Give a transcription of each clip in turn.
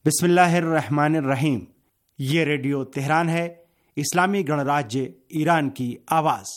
बिस्मिल्लाहिर्रहमानिर्रहीम। ये radio Tehran है, इस्लामी गणराज्य ईरान की आवाज़।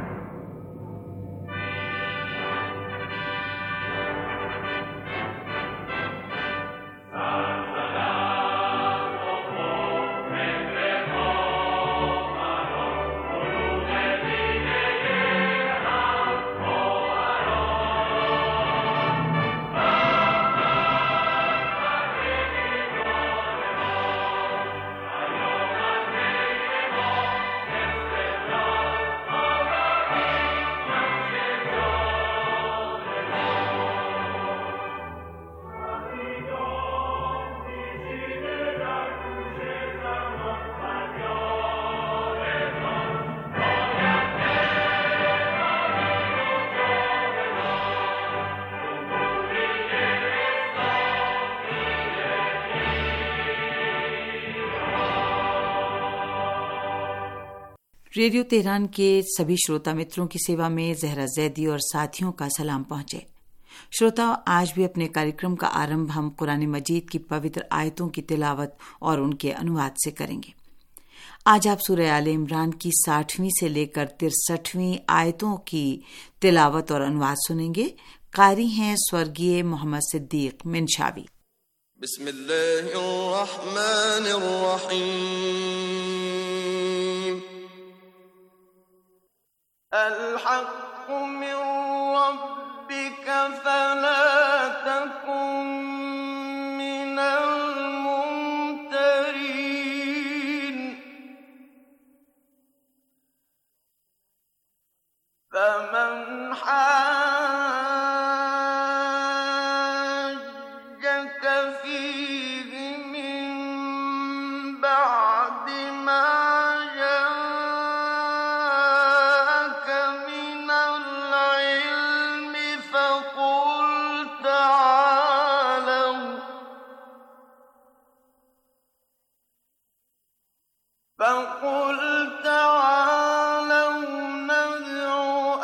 रेडियो तेहरान के सभी श्रोता मित्रों की सेवा में जहरा जैदी और साथियों का सलाम पहुंचे। श्रोता, आज भी अपने कार्यक्रम का आरंभ हम कुरान मजीद की पवित्र आयतों की तिलावत और उनके अनुवाद से करेंगे। आज आप सूरह आले इमरान की 60वीं से लेकर 63वीं आयतों की तिलावत और अनुवाद सुनेंगे। कारी हैं स्वर्गीय मोहम्मद सिद्दीक मिनशावी। बिस्मिल्लाहिर्रहमानिर्रहीम। الحق من ربك فلا تكن من الممترين فمن حاجك فيه من بعد ما فقل تعالوا ندع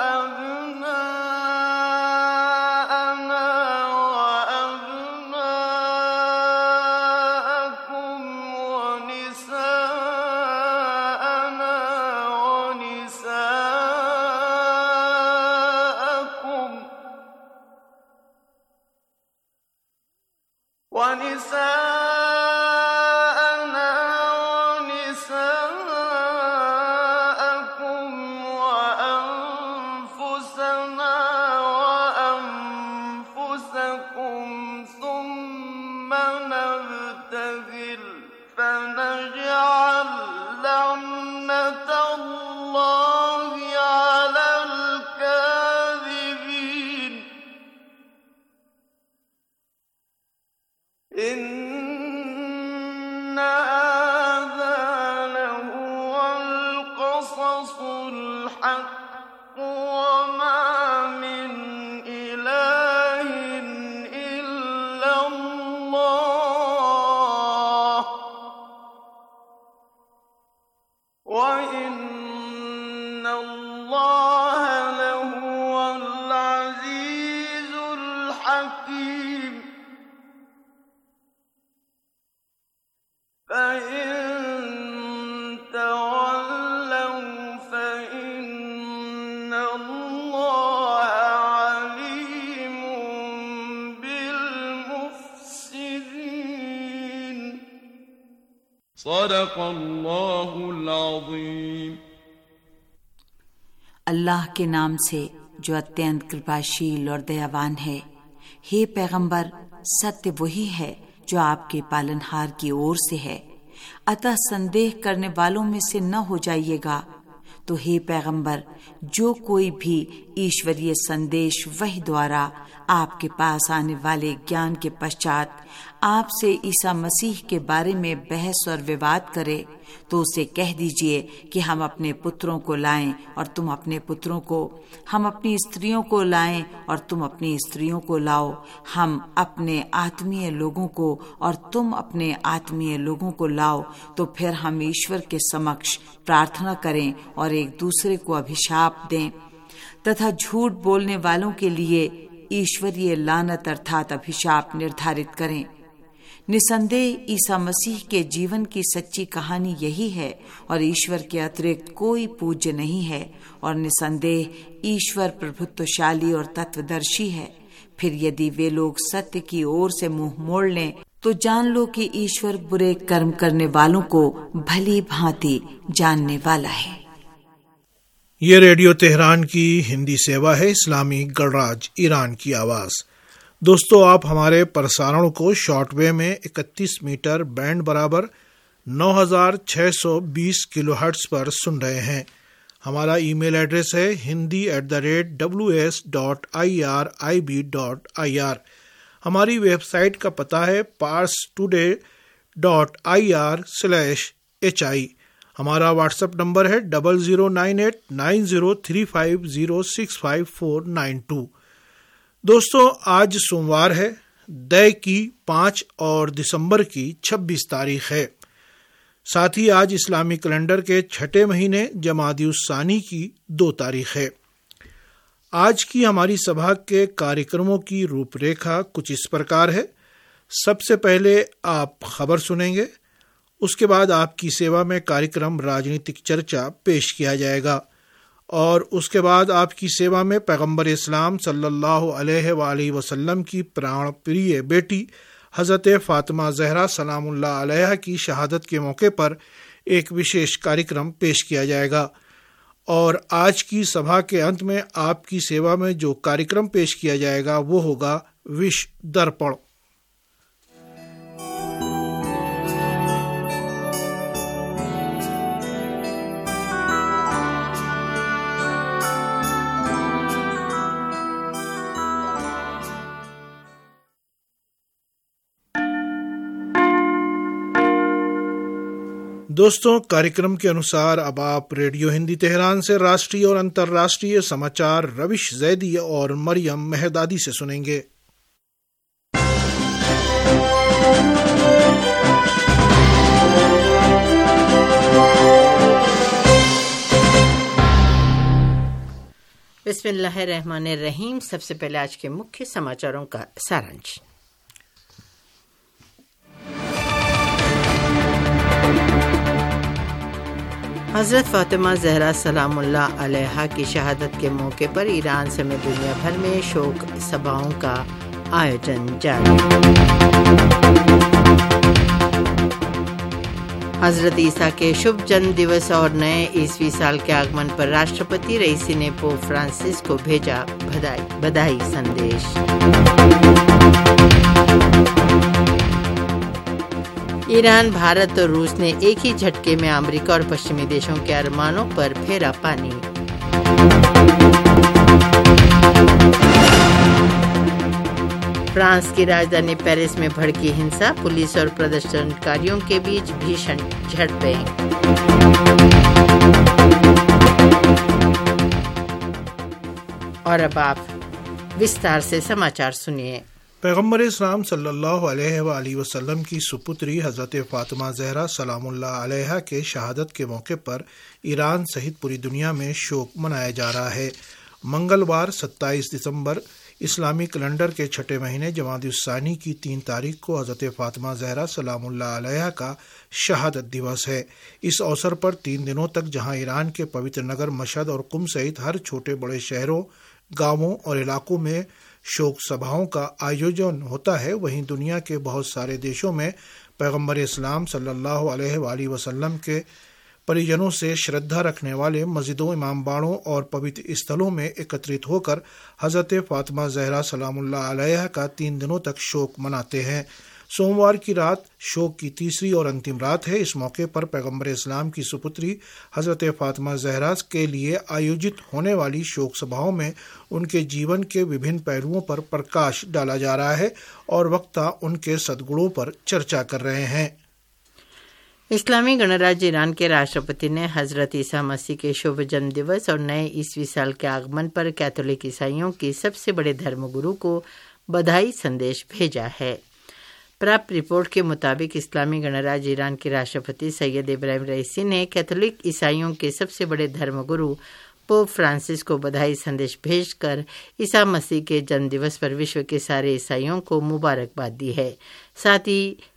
أبناءنا وأبناءكم ونساءنا وأنفسنا وأنفسكم ثم نبتهل فنجعل لعنة الله على الكاذبين إن هذا لهو القصص الحق وما من إله إلا الله وإن الله لهو العزيز الحكيم فإن تولوا فإن الله عليم بالمفسدين صدق الله العظيم। अल्लाह के नाम से जो अत्यंत कृपाशील और दयावान है। हे पैगंबर, सत्य वही है जो आपके पालनहार की ओर से है, अतः संदेह करने वालों में से न हो जाइएगा। तो हे पैगंबर, जो कोई भी ईश्वरीय संदेश वही द्वारा आपके पास आने वाले ज्ञान के पश्चात आपसे ईसा मसीह के बारे में बहस और विवाद करे, तो उसे कह दीजिए कि हम अपने पुत्रों को लाएं और तुम अपने पुत्रों को, हम अपनी स्त्रियों को लाएं और तुम अपनी स्त्रियों को लाओ, हम अपने आत्मीय लोगों को और तुम अपने आत्मीय लोगों को लाओ, तो फिर हम ईश्वर के समक्ष प्रार्थना करें और एक दूसरे को अभिशाप दें तथा झूठ बोलने वालों के लिए ईश्वरीय लानत अर्थात अभिशाप निर्धारित करें। निसंदेह ईसा मसीह के जीवन की सच्ची कहानी यही है और ईश्वर के अतिरिक्त कोई पूज्य नहीं है और निसंदेह ईश्वर प्रभुत्वशाली और तत्वदर्शी है। फिर यदि वे लोग सत्य की ओर से मुंह मोड़ लें तो जान लो कि ईश्वर बुरे कर्म करने वालों को भली भांति जानने वाला है। ये रेडियो तेहरान की हिंदी सेवा है, इस्लामी गणराज्य ईरान की आवाज। दोस्तों, आप हमारे प्रसारण को शॉर्टवेव में 31 मीटर बैंड बराबर 9620 किलोहर्ट्ज पर सुन रहे हैं। हमारा ईमेल एड्रेस है hindi@ws.irib.ir। हमारी वेबसाइट का पता है parstoday.ir/hi। हमारा व्हाट्सएप नंबर है 00989035065492। दोस्तों, आज सोमवार है, दय की 5 और दिसंबर की 26 तारीख है। साथ ही आज इस्लामी कैलेंडर के छठे महीने जमादी-उस-सानी की 2 तारीख है। आज की हमारी सभा के कार्यक्रमों की रूपरेखा कुछ इस प्रकार है। सबसे पहले आप खबर सुनेंगे, उसके बाद आपकी सेवा में कार्यक्रम राजनीतिक चर्चा पेश किया जाएगा और उसके बाद आपकी सेवा में पैगंबर इस्लाम सल्लल्लाहु अलैहि वसल्लम की प्राण प्रिय बेटी हज़रत फ़ातिमा ज़हरा सलामुल्लाह अलैहा की शहादत के मौके पर एक विशेष कार्यक्रम पेश किया जाएगा और आज की सभा के अंत में आपकी सेवा में जो कार्यक्रम पेश किया जाएगा वो होगा विश्व दर्पण। दोस्तों, कार्यक्रम के अनुसार अब आप रेडियो हिंदी तेहरान से राष्ट्रीय और अंतर्राष्ट्रीय समाचार रविश जैदी और मरियम मेहदादी से सुनेंगे। बिस्मिल्लाहिर्रहमानिर्रहीम। सबसे पहले आज के मुख्य समाचारों का सारांश। हज़रत फ़ातिमा ज़हरा सलामुल्लाह अलैहा की शहादत के मौके पर ईरान समेत दुनिया भर में शोक सभाओं का आयोजन जारी। हज़रत ईसा के शुभ जन्म दिवस और नए ईस्वी साल के आगमन पर राष्ट्रपति रईसी ने पोप फ्रांसिस को भेजा बधाई संदेश। ईरान, भारत और रूस ने एक ही झटके में अमेरिका और पश्चिमी देशों के अरमानों पर फेरा पानी। फ्रांस की राजधानी पेरिस में भड़की हिंसा, पुलिस और प्रदर्शनकारियों के बीच भीषण झड़पें। और अब आप विस्तार से समाचार सुनिए। पैगंबर इस्लाम सल्लल्लाहु अलैहि वसल्लम की सुपुत्री हज़रत फ़ातिमा ज़हरा सलामुल्लाह अलैहा के शहादत के मौके पर ईरान सहित पूरी दुनिया में शोक मनाया जा रहा है। मंगलवार 27 दिसंबर इस्लामी कैलेंडर के छठे महीने जमादी-उस-सानी की 3 तारीख को हज़रत फ़ातिमा ज़हरा सलामुल्लाह अलैहा का शहादत दिवस है। इस अवसर पर 3 दिनों तक जहां ईरान के पवित्र नगर मशहद और कुम सहित हर छोटे बड़े शहरों, गांवों और इलाकों में शोक सभाओं का आयोजन होता है, वहीं दुनिया के बहुत सारे देशों में पैगंबर इस्लाम सल्लल्लाहु अलैहि वसल्लम के परिजनों से श्रद्धा रखने वाले मस्जिदों, इमामबाड़ों और पवित्र स्थलों में एकत्रित होकर हज़रत फ़ातिमा ज़हरा सलामुल्लाह अलैहा का 3 दिनों तक शोक मनाते हैं। सोमवार की रात शोक की तीसरी और अंतिम रात है। इस मौके पर पैगंबर इस्लाम की सुपुत्री हज़रत फ़ातिमा ज़हरा के लिए आयोजित होने वाली शोक सभाओं में उनके जीवन के विभिन्न पहलुओं पर प्रकाश डाला जा रहा है और वक्ता उनके सद्गुणों पर चर्चा कर रहे हैं। इस्लामी गणराज्य ईरान के राष्ट्रपति ने हज़रत ईसा मसीह के शुभ जन्म दिवस और नए ईस्वी साल के आगमन पर कैथोलिक ईसाइयों के सबसे बड़े धर्मगुरु को बधाई संदेश भेजा है। प्राप्त रिपोर्ट के मुताबिक इस्लामी गणराज्य ईरान के राष्ट्रपति सैयद इब्राहिम रईसी ने कैथोलिक ईसाइयों के सबसे बड़े धर्मगुरु पोप फ्रांसिस को बधाई संदेश भेजकर ईसा मसीह के जन्म दिवस पर विश्व के सारे ईसाइयों को मुबारकबाद दी है। साथ ही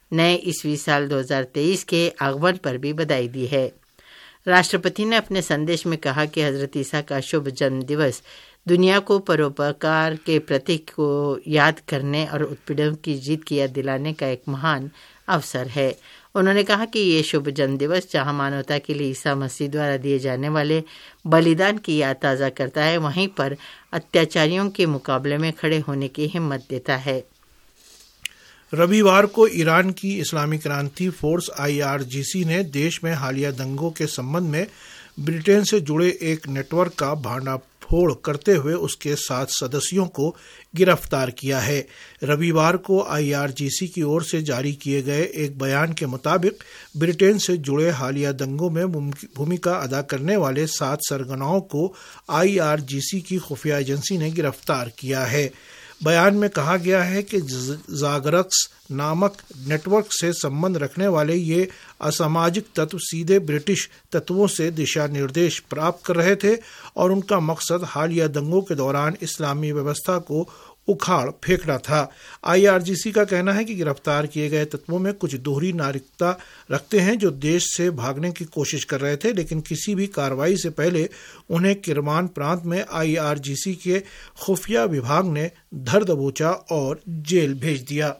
नए ईस्वी साल 2023 के आगमन पर भी बधाई दी है। राष्ट्रपति ने अपने संदेश में कहा कि हजरत ईसा का शुभ जन्म दिवस दुनिया को परोपकार के प्रतीक को याद करने और उत्पीड़न की जीत की याद दिलाने का एक महान अवसर है। उन्होंने कहा कि ये शुभ जन्म दिवस जहां मानवता के लिए ईसा मसीह द्वारा दिए जाने वाले बलिदान की याद ताज़ा करता है, वहीं पर अत्याचारियों के मुकाबले में खड़े होने की हिम्मत देता है। रविवार को ईरान की इस्लामी क्रांति फोर्स IRGC ने देश में हालिया दंगों के संबंध में ब्रिटेन से जुड़े एक नेटवर्क का भांडाफोड़ करते हुए उसके 7 सदस्यों को गिरफ्तार किया है। रविवार को IRGC की ओर से जारी किए गए एक बयान के मुताबिक ब्रिटेन से जुड़े हालिया दंगों में भूमिका अदा करने वाले 7 सरगनाओं को IRGC की खुफिया एजेंसी ने गिरफ्तार किया है। बयान में कहा गया है कि जागरक्स नामक नेटवर्क से संबंध रखने वाले ये असामाजिक तत्व सीधे ब्रिटिश तत्वों से दिशा निर्देश प्राप्त कर रहे थे और उनका मकसद हालिया दंगों के दौरान इस्लामी व्यवस्था को उखाड़ फेंकना था। IRGC का कहना है कि गिरफ्तार किए गए तत्वों में कुछ दोहरी नागरिकता रखते हैं जो देश से भागने की कोशिश कर रहे थे, लेकिन किसी भी कार्रवाई से पहले उन्हें किरमान प्रांत में IRGC के खुफिया विभाग ने धर दबोचा और जेल भेज दिया।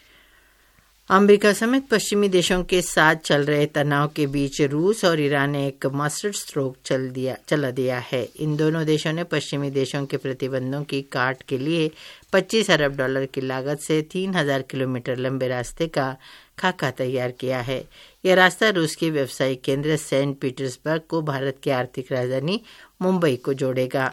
अमेरिका समेत पश्चिमी देशों के साथ चल रहे तनाव के बीच रूस और ईरान ने एक मास्टर स्ट्रोक चला दिया है। इन दोनों देशों ने पश्चिमी देशों के प्रतिबंधों की काट के लिए $25 अरब की लागत से 3000 किलोमीटर लंबे रास्ते का खाका तैयार किया है। यह रास्ता रूस के व्यावसायिक केंद्र सेंट पीटर्सबर्ग को भारत की आर्थिक राजधानी मुंबई को जोड़ेगा।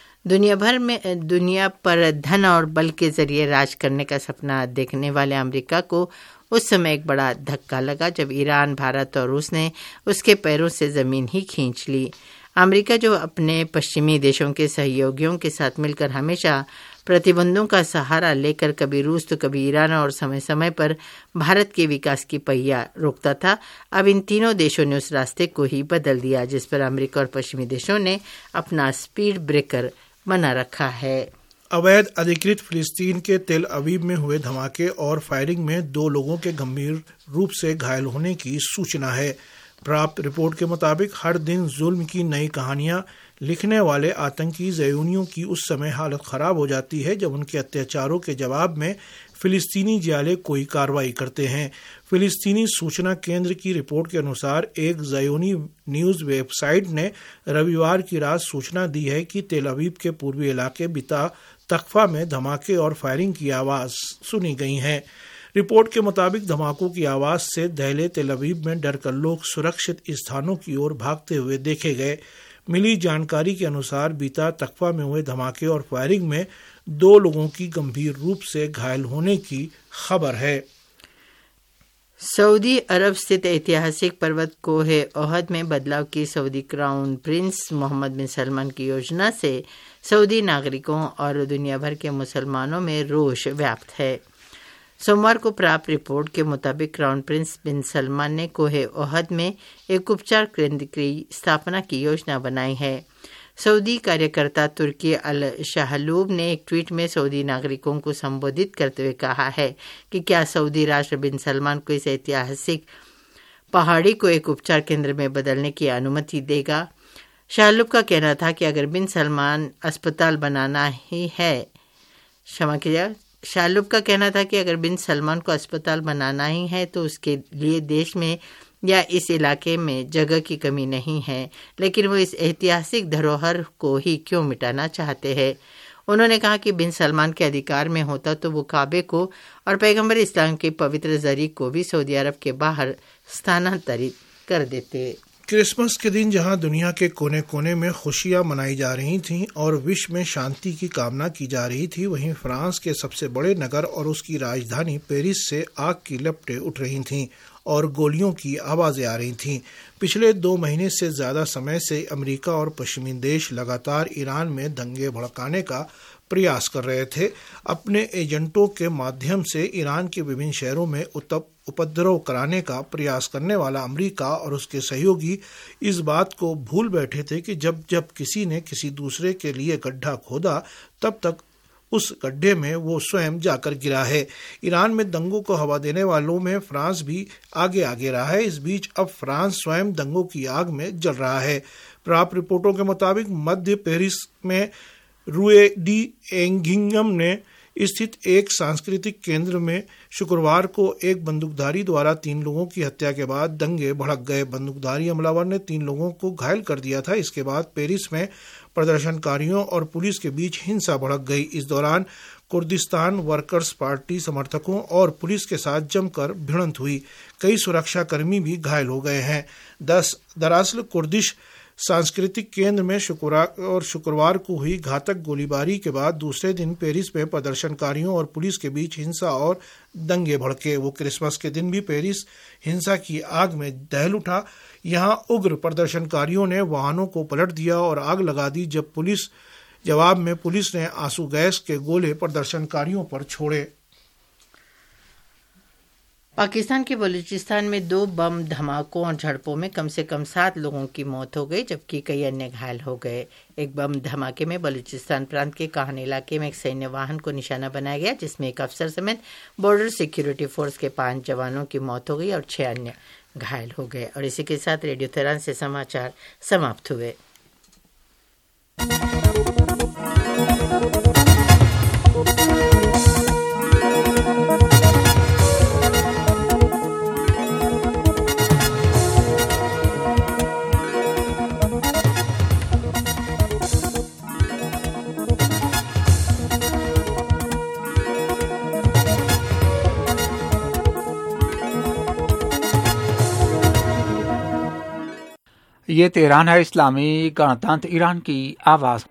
दुनिया पर धन और बल के जरिए राज करने का सपना देखने वाले अमेरिका को उस समय एक बड़ा धक्का लगा जब ईरान, भारत और रूस ने उसके पैरों से जमीन ही खींच ली। अमेरिका जो अपने पश्चिमी देशों के सहयोगियों के साथ मिलकर हमेशा प्रतिबंधों का सहारा लेकर कभी रूस तो कभी ईरान और समय समय पर भारत के विकास की पहिया रोकता था, अब इन तीनों देशों ने उस रास्ते को ही बदल दिया जिस पर अमेरिका और पश्चिमी देशों ने अपना स्पीड ब्रेकर बना रखा है। अवैध अधिकृत फिलिस्तीन के तेल अवीव में हुए धमाके और फायरिंग में 2 लोगों के गंभीर रूप से घायल होने की सूचना है। प्राप्त रिपोर्ट के मुताबिक हर दिन जुल्म की नई कहानियां लिखने वाले आतंकी ज़यूनियों की उस समय हालत खराब हो जाती है जब उनके अत्याचारों के जवाब में फिलिस्तीनी जियाले कोई कार्रवाई करते हैं। फिलिस्तीनी सूचना केंद्र की रिपोर्ट के अनुसार एक ज़यूनी न्यूज़ वेबसाइट ने रविवार की रात सूचना दी है कि तेल अवीव के पूर्वी इलाके बिता तकफा में धमाके और फायरिंग की आवाज़ सुनी गई हैं। रिपोर्ट के मुताबिक धमाकों की आवाज़ से दहले तेल अवीव में डरकर लोग सुरक्षित स्थानों की ओर भागते हुए देखे गए। मिली जानकारी के अनुसार बीता तकफा में हुए धमाके और फायरिंग में 2 लोगों की गंभीर रूप से घायल होने की खबर है। सऊदी अरब स्थित ऐतिहासिक पर्वत कोहे ओहद में बदलाव की Saudi crown prince Mohammed bin Salman की योजना से सऊदी नागरिकों और दुनिया भर के मुसलमानों में रोष व्याप्त है। सोमवार को प्राप्त रिपोर्ट के मुताबिक क्राउन प्रिंस बिन सलमान ने कोहे ओहद में एक उपचार केंद्र की स्थापना की योजना बनाई है। सऊदी कार्यकर्ता तुर्की अल शाहलूब ने एक ट्वीट में सऊदी नागरिकों को संबोधित करते हुए कहा है कि क्या सऊदी राष्ट्र बिन सलमान को इस ऐतिहासिक पहाड़ी को एक उपचार केंद्र में बदलने की अनुमति देगा। शाहलूब का कहना था कि अगर बिन सलमान अस्पताल बनाना ही है शाहलूब का कहना था कि अगर बिन सलमान को अस्पताल बनाना ही है तो उसके लिए देश में या इस इलाके में जगह की कमी नहीं है, लेकिन वो इस ऐतिहासिक धरोहर को ही क्यों मिटाना चाहते हैं। उन्होंने कहा कि बिन सलमान के अधिकार में होता तो वो काबे को और पैगंबर इस्लाम के पवित्र जरी को भी सऊदी अरब के बाहर स्थानांतरित कर देते। क्रिसमस के दिन जहां दुनिया के कोने कोने में खुशियां मनाई जा रही थीं और विश्व में शांति की कामना की जा रही थी, वहीं फ्रांस के सबसे बड़े नगर और उसकी राजधानी पेरिस से आग की लपटें उठ रही थीं और गोलियों की आवाज़ें आ रही थीं। पिछले 2 महीने से ज़्यादा समय से अमेरिका और पश्चिमी देश लगातार ईरान में दंगे भड़काने का प्रयास कर रहे थे। अपने एजेंटों के माध्यम से ईरान के विभिन्न शहरों में उपद्रव कराने का प्रयास करने वाला अमेरिका और उसके सहयोगी इस बात को भूल बैठे थे कि जब जब किसी ने किसी दूसरे के लिए गड्ढा खोदा तब तक उस गड्ढे में वो स्वयं जाकर गिरा है। ईरान में दंगों को हवा देने वालों में फ्रांस भी आगे रहा है। इस बीच अब फ्रांस स्वयं दंगों की आग में जल रहा है। प्राप्त रिपोर्टों के मुताबिक मध्य पेरिस में रूए डी एंगिंगम ने स्थित एक सांस्कृतिक केंद्र में शुक्रवार को एक बंदूकधारी द्वारा 3 लोगों की हत्या के बाद दंगे भड़क गए। बंदूकधारी हमलावर ने 3 लोगों को घायल कर दिया था। इसके बाद पेरिस में प्रदर्शनकारियों और पुलिस के बीच हिंसा भड़क गई। इस दौरान कुर्दिस्तान वर्कर्स पार्टी समर्थकों और पुलिस के साथ जमकर भिड़ंत हुई। कई सुरक्षाकर्मी भी घायल हो गए हैं। दरअसल कुर्दिश सांस्कृतिक केंद्र में शुक्रवार को हुई घातक गोलीबारी के बाद दूसरे दिन पेरिस में प्रदर्शनकारियों और पुलिस के बीच हिंसा और दंगे भड़के। वो क्रिसमस के दिन भी पेरिस हिंसा की आग में दहल उठा। यहां उग्र प्रदर्शनकारियों ने वाहनों को पलट दिया और आग लगा दी। जवाब में पुलिस ने आंसू गैस के गोले प्रदर्शनकारियों पर छोड़े। पाकिस्तान के बलूचिस्तान में 2 बम धमाकों और झड़पों में कम से कम 7 लोगों की मौत हो गई, जबकि कई अन्य घायल हो गए। एक बम धमाके में बलूचिस्तान प्रांत के काहन इलाके में एक सैन्य वाहन को निशाना बनाया गया, जिसमें एक अफसर समेत बॉर्डर सिक्योरिटी फोर्स के 5 जवानों की मौत हो गई और 6 अन्य घायल हो गए। और इसी के साथ रेडियो तेहरान से समाचार समाप्त हुए। ये तेहरान है, इस्लामी गणतंत्र ईरान की आवाज़।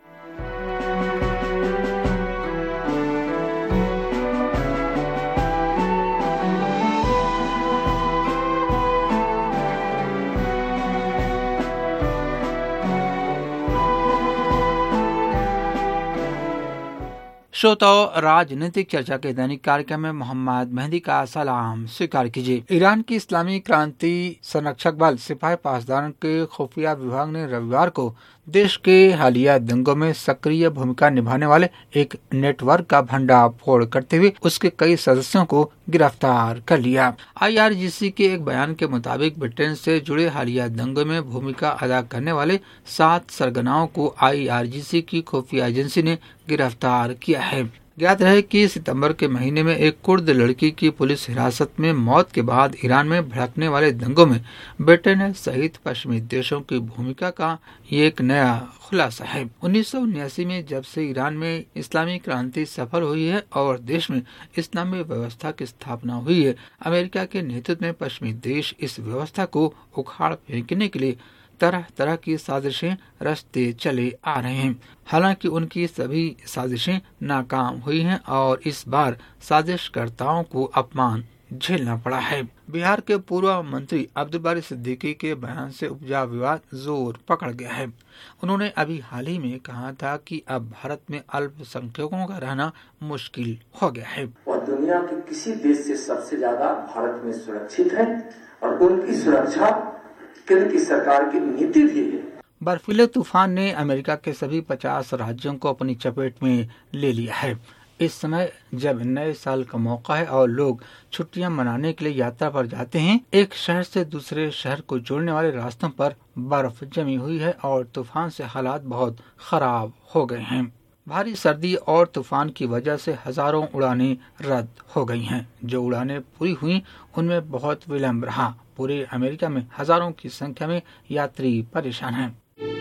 श्रोताओं, राजनीतिक चर्चा के दैनिक कार्यक्रम में मोहम्मद मेहदी का सलाम स्वीकार कीजिए। ईरान की इस्लामी क्रांति संरक्षक बल सिपाही पासदार के खुफिया विभाग ने रविवार को देश के हालिया दंगों में सक्रिय भूमिका निभाने वाले एक नेटवर्क का भंडाफोड़ करते हुए उसके कई सदस्यों को गिरफ्तार कर लिया। IRGC के एक बयान के मुताबिक ब्रिटेन से जुड़े हालिया दंगों में भूमिका अदा करने वाले 7 सरगनाओं को IRGC की खुफिया एजेंसी ने गिरफ्तार किया है। ज्ञात रहे कि सितंबर के महीने में एक कुर्द लड़की की पुलिस हिरासत में मौत के बाद ईरान में भड़कने वाले दंगों में ब्रिटेन सहित पश्चिमी देशों की भूमिका का ये एक नया खुलासा है। 1979 में जब से ईरान में इस्लामी क्रांति सफल हुई है और देश में इस्लामी व्यवस्था की स्थापना हुई है, अमेरिका के नेतृत्व में पश्चिमी देश इस व्यवस्था को उखाड़ फेंकने के लिए तरह तरह की साजिशें रचते चले आ रहे हैं। हालांकि उनकी सभी साजिशें नाकाम हुई हैं और इस बार साजिशकर्ताओं को अपमान झेलना पड़ा है। बिहार के पूर्व मंत्री अब्दुल बारी सिद्दीकी के बयान से उपजा विवाद जोर पकड़ गया है। उन्होंने अभी हाल ही में कहा था कि अब भारत में अल्पसंख्यकों का रहना मुश्किल हो गया है। और दुनिया के किसी देश से सबसे ज्यादा भारत में सुरक्षित है और उनकी सुरक्षा केंद्र की सरकार की नीति भी है। बर्फीले तूफान ने अमेरिका के सभी 50 राज्यों को अपनी चपेट में ले लिया है। इस समय जब नए साल का मौका है और लोग छुट्टियां मनाने के लिए यात्रा पर जाते हैं, एक शहर से दूसरे शहर को जोड़ने वाले रास्तों पर बर्फ जमी हुई है और तूफान से हालात बहुत खराब हो गए हैं। भारी सर्दी और तूफान की वजह से हजारों उड़ानें रद्द हो गई हैं। जो उड़ानें पूरी हुई उनमें बहुत विलंब रहा। पूरे अमेरिका में हजारों की संख्या में यात्री परेशान हैं।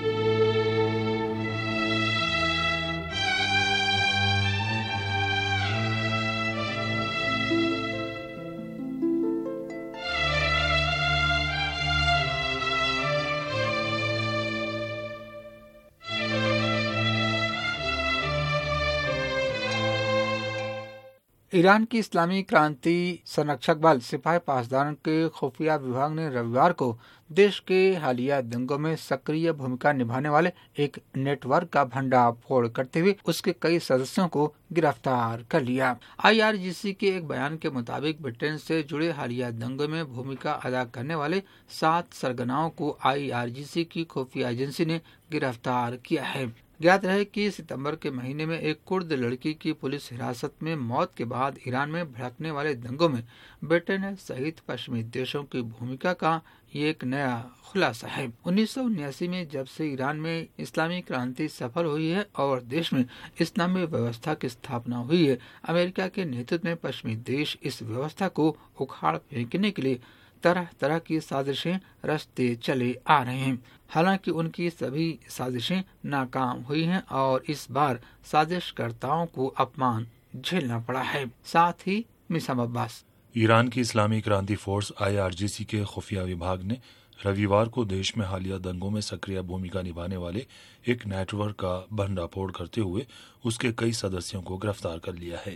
ईरान की इस्लामी क्रांति संरक्षक बल सिपाही पासदार के खुफिया विभाग ने रविवार को देश के हालिया दंगों में सक्रिय भूमिका निभाने वाले एक नेटवर्क का भंडाफोड़ करते हुए उसके कई सदस्यों को गिरफ्तार कर लिया। IRGC के एक बयान के मुताबिक ब्रिटेन से जुड़े हालिया दंगों में भूमिका अदा करने वाले 7 सरगनाओं को IRGC की खुफिया एजेंसी ने गिरफ्तार किया है। ज्ञात रहे कि सितंबर के महीने में एक कुर्द लड़की की पुलिस हिरासत में मौत के बाद ईरान में भड़कने वाले दंगों में ब्रिटेन सहित पश्चिमी देशों की भूमिका का ये एक नया खुलासा है। 1979 में जब से ईरान में इस्लामी क्रांति सफल हुई है और देश में इस्लामी व्यवस्था की स्थापना हुई है, अमेरिका के नेतृत्व में पश्चिमी देश इस व्यवस्था को उखाड़ फेंकने के लिए तरह तरह की साजिशें रचते चले आ रहे हैं। हालांकि उनकी सभी साजिशें नाकाम हुई हैं और इस बार साजिशकर्ताओं को अपमान झेलना पड़ा है। साथ ही मिसाम अब्बास। ईरान की इस्लामी क्रांति फोर्स IRGC के खुफिया विभाग ने रविवार को देश में हालिया दंगों में सक्रिय भूमिका निभाने वाले एक नेटवर्क का भंडाफोड़ करते हुए उसके कई सदस्यों को गिरफ्तार कर लिया है।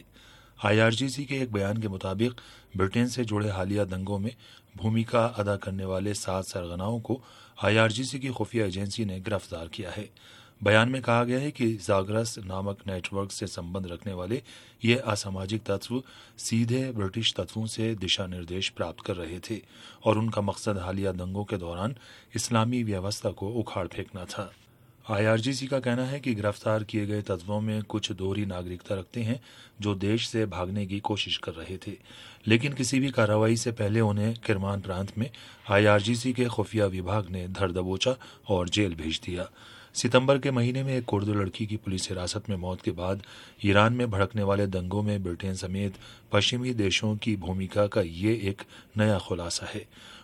IRGC के एक बयान के मुताबिक ब्रिटेन से जुड़े हालिया दंगों में भूमिका अदा करने वाले 7 सरगनाओं को IRGC की खुफिया एजेंसी ने गिरफ्तार किया है। बयान में कहा गया है कि जागरस नामक नेटवर्क से संबंध रखने वाले ये असामाजिक तत्व सीधे ब्रिटिश तत्वों से दिशा निर्देश प्राप्त कर रहे थे और उनका मकसद हालिया दंगों के दौरान इस्लामी व्यवस्था को उखाड़ फेंकना था। IRGC का कहना है कि गिरफ्तार किए गए तत्वों में कुछ दोहरी नागरिकता रखते हैं जो देश से भागने की कोशिश कर रहे थे, लेकिन किसी भी कार्रवाई से पहले उन्हें किरमान प्रांत में IRGC के खुफिया विभाग ने धर दबोचा और जेल भेज दिया। सितंबर के महीने में एक कुर्द लड़की की पुलिस हिरासत में मौत के बाद ईरान में भड़कने वाले दंगों में ब्रिटेन समेत पश्चिमी देशों की भूमिका का ये एक नया खुलासा है।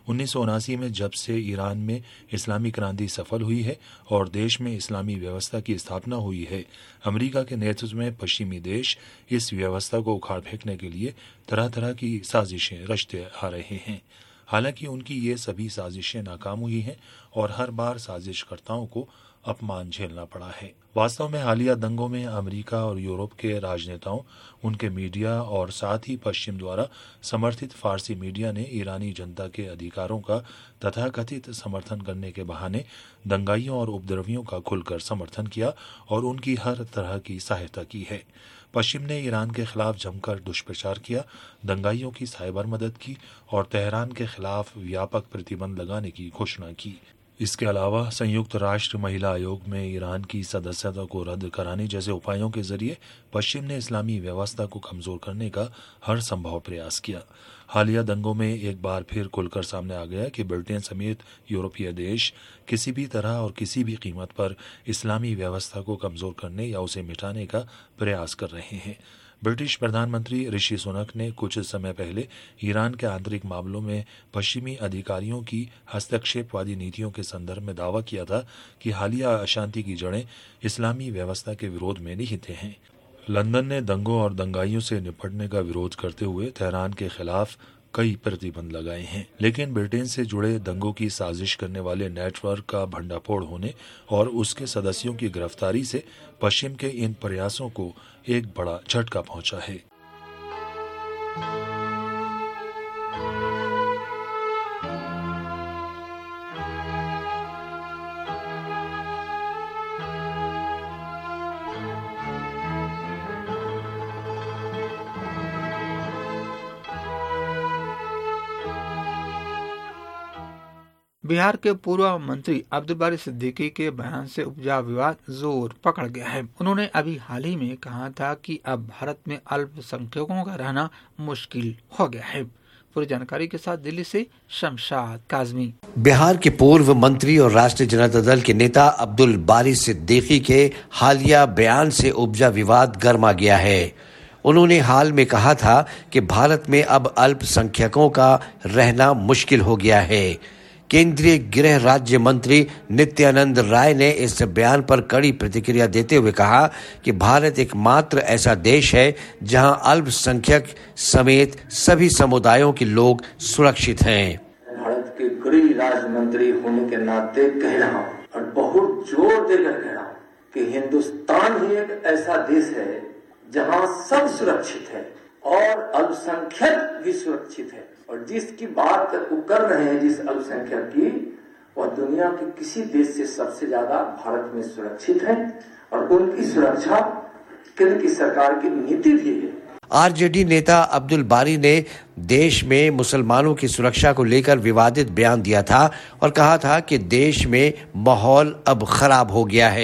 1979 में जब से ईरान में इस्लामी क्रांति सफल हुई है और देश में इस्लामी व्यवस्था की स्थापना हुई है, अमेरिका के नेतृत्व में पश्चिमी देश इस व्यवस्था को उखाड़ फेंकने के लिए तरह तरह की साजिशें रचते आ रहे हैं। हालांकि उनकी ये सभी साजिशें नाकाम हुई हैं और हर बार साजिशकर्ताओं को अपमान झेलना पड़ा है। वास्तव में हालिया दंगों में अमेरिका और यूरोप के राजनेताओं, उनके मीडिया और साथ ही पश्चिम द्वारा समर्थित फारसी मीडिया ने ईरानी जनता के अधिकारों का तथाकथित समर्थन करने के बहाने दंगाइयों और उपद्रवियों का खुलकर समर्थन किया और उनकी हर तरह की सहायता की है। पश्चिम ने ईरान के खिलाफ जमकर दुष्प्रचार किया, दंगाइयों की साइबर मदद की और तेहरान के खिलाफ व्यापक प्रतिबंध लगाने की घोषणा की। इसके अलावा संयुक्त राष्ट्र महिला आयोग में ईरान की सदस्यता को रद्द कराने जैसे उपायों के जरिए पश्चिम ने इस्लामी व्यवस्था को कमजोर करने का हर संभव प्रयास किया। हालिया दंगों में एक बार फिर खुलकर सामने आ गया कि ब्रिटेन समेत यूरोपीय देश किसी भी तरह और किसी भी कीमत पर इस्लामी व्यवस्था को कमजोर करने या उसे मिटाने का प्रयास कर रहे हैं। ब्रिटिश प्रधानमंत्री ऋषि सुनक ने कुछ समय पहले ईरान के आंतरिक मामलों में पश्चिमी अधिकारियों की हस्तक्षेपवादी नीतियों के संदर्भ में दावा किया था कि हालिया अशांति की जड़ें इस्लामी व्यवस्था के विरोध में निहित हैं। लंदन ने दंगों और दंगाइयों से निपटने का विरोध करते हुए तेहरान के खिलाफ कई प्रतिबंध लगाए हैं, लेकिन ब्रिटेन से जुड़े दंगों की साजिश करने वाले नेटवर्क का भंडाफोड़ होने और उसके सदस्यों की गिरफ्तारी से पश्चिम के इन प्रयासों को एक बड़ा झटका पहुंचा है। बिहार के पूर्व मंत्री अब्दुल बारी सिद्दीकी के बयान से उपजा विवाद जोर पकड़ गया है। उन्होंने अभी हाल ही में कहा था कि अब भारत में अल्पसंख्यकों का रहना मुश्किल हो गया है। पूरी जानकारी के साथ दिल्ली से शमशाद काजमी। बिहार के पूर्व मंत्री और राष्ट्रीय जनता दल के नेता अब्दुल बारी सिद्दीकी के हालिया बयान से उपजा विवाद गर्मा गया है। उन्होंने हाल में कहा था कि भारत में अब अल्पसंख्यकों का रहना मुश्किल हो गया है। केंद्रीय गृह राज्य मंत्री नित्यानंद राय ने इस बयान पर कड़ी प्रतिक्रिया देते हुए कहा कि भारत एकमात्र ऐसा देश है जहां अल्पसंख्यक समेत सभी समुदायों के लोग सुरक्षित हैं। भारत के गृह राज्य मंत्री होने के नाते कह रहा हूँ और बहुत जोर देकर कह रहा हूँ कि हिंदुस्तान ही एक ऐसा देश है जहाँ सब सुरक्षित है और अल्पसंख्यक भी सुरक्षित है। और जिसकी बात वो कर रहे हैं, जिस अल्पसंख्यक की, वह दुनिया के किसी देश से सबसे ज्यादा भारत में सुरक्षित है और उनकी सुरक्षा केंद्र की सरकार की नीति भी है। आरजेडी नेता अब्दुल बारी ने देश में मुसलमानों की सुरक्षा को लेकर विवादित बयान दिया था और कहा था कि देश में माहौल अब खराब हो गया है।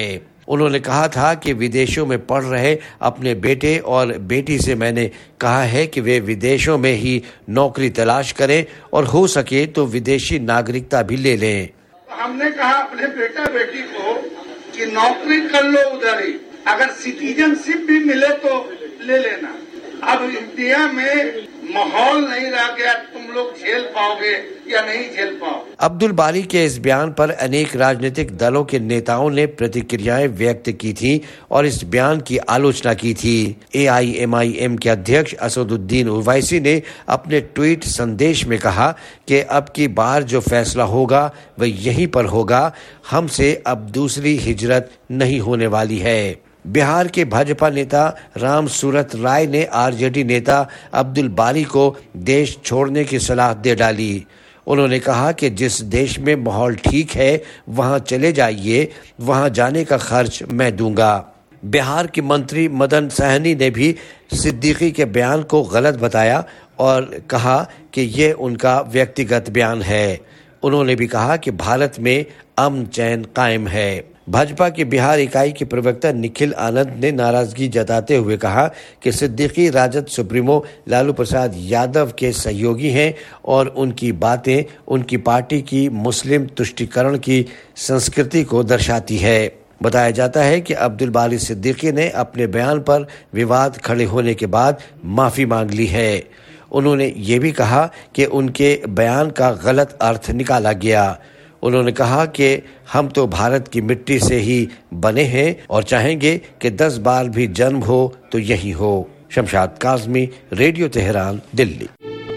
उन्होंने कहा था कि विदेशों में पढ़ रहे अपने बेटे और बेटी से मैंने कहा है कि वे विदेशों में ही नौकरी तलाश करें और हो सके तो विदेशी नागरिकता भी ले लें। हमने कहा अपने बेटा बेटी को कि नौकरी कर लो उधर ही, अगर सिटीजनशिप भी मिले तो ले लेना। अब इंडिया में माहौल नहीं रह गया, तुम लोग झेल पाओगे या नहीं झेल पाओगे। अब्दुल बारी के इस बयान पर अनेक राजनीतिक दलों के नेताओं ने प्रतिक्रियाएं व्यक्त की थी और इस बयान की आलोचना की थी। AIMIM के अध्यक्ष असदुद्दीन ओवैसी ने अपने ट्वीट संदेश में कहा कि अब की बार जो फैसला होगा वह यहीं पर होगा, हमसे अब दूसरी हिजरत नहीं होने वाली है। बिहार के भाजपा नेता राम सूरत राय ने RJD नेता अब्दुल बारी को देश छोड़ने की सलाह दे डाली। उन्होंने कहा कि जिस देश में माहौल ठीक है वहां चले जाइए, वहां जाने का खर्च मैं दूंगा। बिहार के मंत्री मदन सहनी ने भी सिद्दीकी के बयान को गलत बताया और कहा कि ये उनका व्यक्तिगत बयान है। उन्होंने भी कहा कि भारत में अमन चैन कायम है। भाजपा की बिहार इकाई के प्रवक्ता निखिल आनंद ने नाराजगी जताते हुए कहा कि सिद्दीकी राजद सुप्रीमो लालू प्रसाद यादव के सहयोगी हैं और उनकी बातें उनकी पार्टी की मुस्लिम तुष्टीकरण की संस्कृति को दर्शाती है। बताया जाता है कि अब्दुल बारी सिद्दीकी ने अपने बयान पर विवाद खड़े होने के बाद माफी मांग ली है। उन्होंने ये भी कहा कि उनके बयान का गलत अर्थ निकाला गया। उन्होंने कहा कि हम तो भारत की मिट्टी से ही बने हैं और चाहेंगे कि 10 बार भी जन्म हो तो यही हो। Shamshad Kazmi, radio Tehran, Delhi.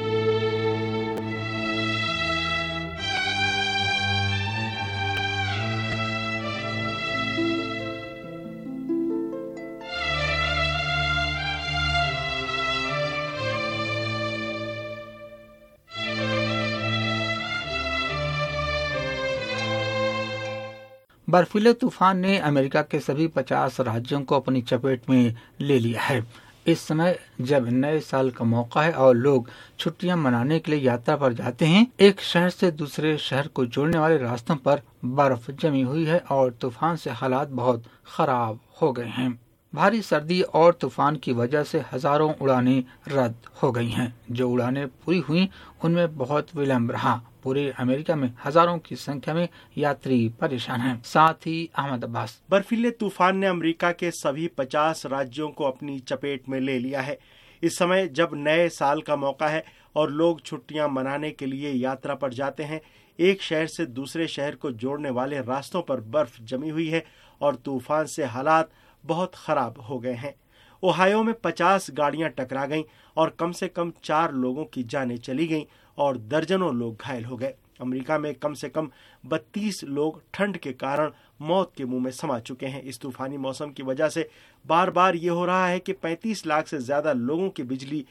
बर्फीले तूफान ने अमेरिका के सभी 50 राज्यों को अपनी चपेट में ले लिया है। इस समय जब नए साल का मौका है और लोग छुट्टियां मनाने के लिए यात्रा पर जाते हैं, एक शहर से दूसरे शहर को जोड़ने वाले रास्तों पर बर्फ जमी हुई है और तूफान से हालात बहुत खराब हो गए हैं। भारी सर्दी और तूफान की वजह से हजारों उड़ानें रद्द हो गई हैं। जो उड़ानें पूरी हुई उनमें बहुत विलम्ब रहा। पूरे अमेरिका में हजारों की संख्या में यात्री परेशान हैं। साथ ही अहमद अब्बास। बर्फीले तूफान ने अमेरिका के सभी 50 राज्यों को अपनी चपेट में ले लिया है। इस समय जब नए साल का मौका है और लोग छुट्टियां मनाने के लिए यात्रा पर जाते हैं, एक शहर से दूसरे शहर को जोड़ने वाले रास्तों पर बर्फ जमी हुई है और तूफान से हालात बहुत खराब हो गए हैं। ओहायो में 50 गाड़ियां टकरा गईं और कम से कम 4 लोगों की जानें चली गईं और दर्जनों लोग घायल हो गए। अमेरिका में कम से कम 32 लोग ठंड के कारण मौत के मुंह में समा चुके हैं। इस तूफानी मौसम की वजह से बार बार ये हो रहा है कि 35 लाख से ज्यादा लोगों की बिजली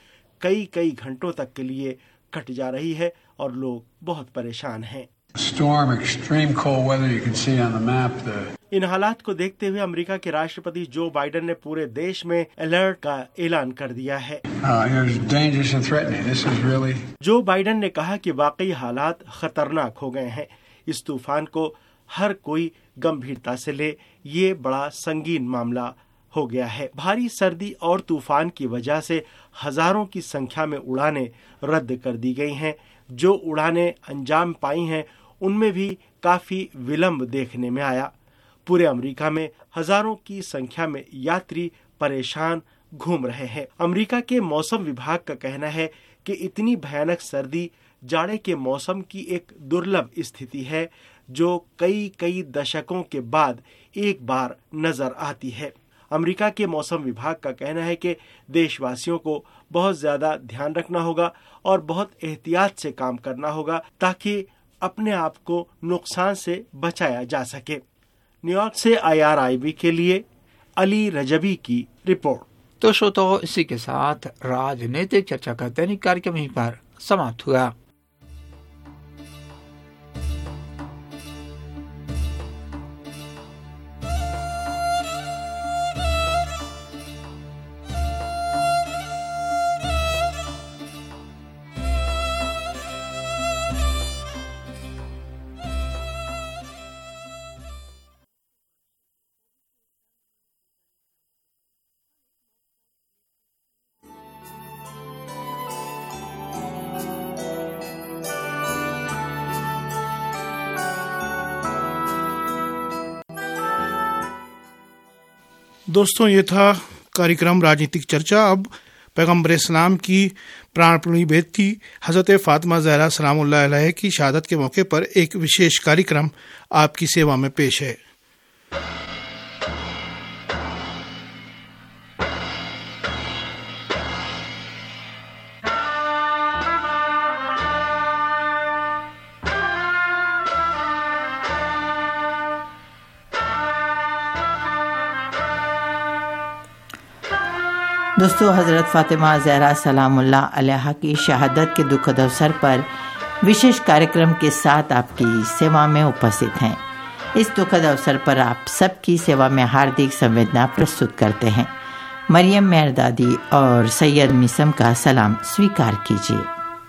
कई घंटों तक के लिए कट जा रही है और लोग बहुत परेशान हैं। Storm, extreme cold weather, you can see on the map इन हालात को देखते हुए अमेरिका के राष्ट्रपति जो बाइडेन ने पूरे देश में अलर्ट का ऐलान कर दिया है। dangerous and threatening. This is really... Joe Biden ने कहा कि वाकई हालात खतरनाक हो गए हैं। इस तूफान को हर कोई गंभीरता से ले, ये बड़ा संगीन मामला हो गया है। भारी सर्दी और तूफान की वजह से हजारों की संख्या में उड़ानें रद्द कर दी गई हैं। जो उड़ानें अंजाम पाई हैं उनमें भी काफी विलंब देखने में आया। पूरे अमेरिका में हजारों की संख्या में यात्री परेशान घूम रहे हैं। अमेरिका के मौसम विभाग का कहना है कि इतनी भयानक सर्दी जाड़े के मौसम की एक दुर्लभ स्थिति है जो कई दशकों के बाद एक बार नजर आती है। अमेरिका के मौसम विभाग का कहना है कि देशवासियों को बहुत ज्यादा ध्यान रखना होगा और बहुत एहतियात से काम करना होगा ताकि अपने आप को नुकसान से बचाया जा सके। न्यूयॉर्क से IRIB के लिए अली रजबी की रिपोर्ट। तो श्रोताओ, इसी के साथ राजनीतिक चर्चा का दैनिक कार्यक्रम यहीं पर समाप्त हुआ। दोस्तों, ये था कार्यक्रम राजनीतिक चर्चा। अब पैगम्बर इस्लाम की प्राणप्रिय बेटी हज़रत फ़ातिमा ज़हरा सलामुल्लाह अलैहा की शहादत के मौके पर एक विशेष कार्यक्रम आपकी सेवा में पेश है। दोस्तों, हज़रत फ़ातिमा ज़हरा सलामुल्लाह अलैहा की शहादत के दुखद अवसर पर विशेष कार्यक्रम के साथ आपकी सेवा में उपस्थित हैं। इस दुखद अवसर पर आप सबकी सेवा में हार्दिक संवेदना प्रस्तुत करते हैं। मरियम मेहरदादी और सैयद मिसम का सलाम स्वीकार कीजिए।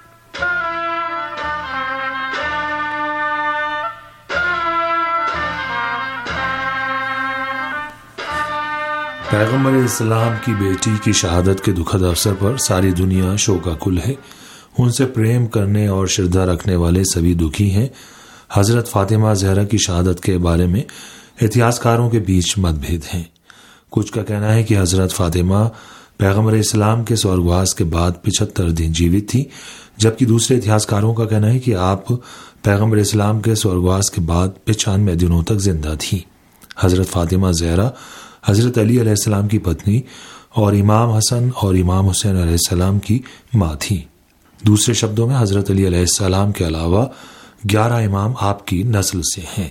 पैगम्बर इस्लाम की बेटी की शहादत के दुखद अवसर पर सारी दुनिया शोकाकुल है। उनसे प्रेम करने और श्रद्धा रखने वाले सभी दुखी हैं। हजरत फातिमा ज़हरा की शहादत के बारे में इतिहासकारों के बीच मतभेद हैं। कुछ का कहना है कि हजरत फातिमा पैगम्बर इस्लाम के स्वर्गवास के बाद 75 दिन जीवित थी, जबकि दूसरे इतिहासकारों का कहना है कि आप पैगम्बर इस्लाम के स्वर्गवास के बाद 95 दिनों तक जिंदा थी। हजरत फातिमा ज़हरा हजरत अली अलैहिस्सलाम की पत्नी और इमाम हसन और इमाम हुसैन अलैहिस्सलाम की माँ थी। दूसरे शब्दों में हजरत अली अलैहिस्सलाम के अलावा 11 इमाम आपकी नस्ल से हैं।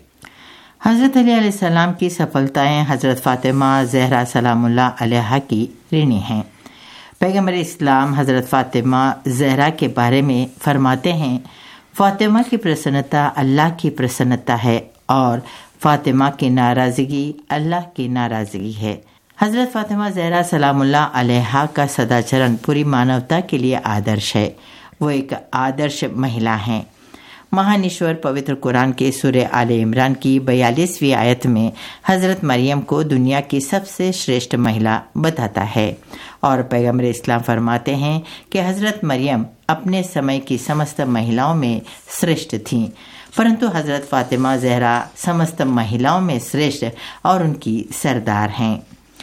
हजरत अली अलैहिस्सलाम की सफलताएं हजरत फातिमा ज़हरा सलामुल्लाह अलैहा की ऋणी हैं। पैगम्बर इस्लाम हजरत फातिमा ज़हरा के बारे में फरमाते हैं, फातिमा की प्रसन्नता अल्लाह की प्रसन्नता है और फातिमा की नाराज़गी अल्लाह की नाराज़गी है। हज़रत फातिमा ज़हरा सलामुल्लाह अलैहा का सदाचरण पूरी मानवता के लिए आदर्श है। वो एक आदर्श महिला हैं। महान ईश्वर पवित्र कुरान के सूरह आले इमरान की 42वीं आयत में हज़रत मरियम को दुनिया की सबसे श्रेष्ठ महिला बताता है और पैगम्बर इस्लाम फरमाते हैं कि हज़रत मरियम अपने समय की समस्त महिलाओं में श्रेष्ठ थीं, परंतु हज़रत फातिमा ज़हरा समस्त महिलाओं में श्रेष्ठ और उनकी सरदार हैं।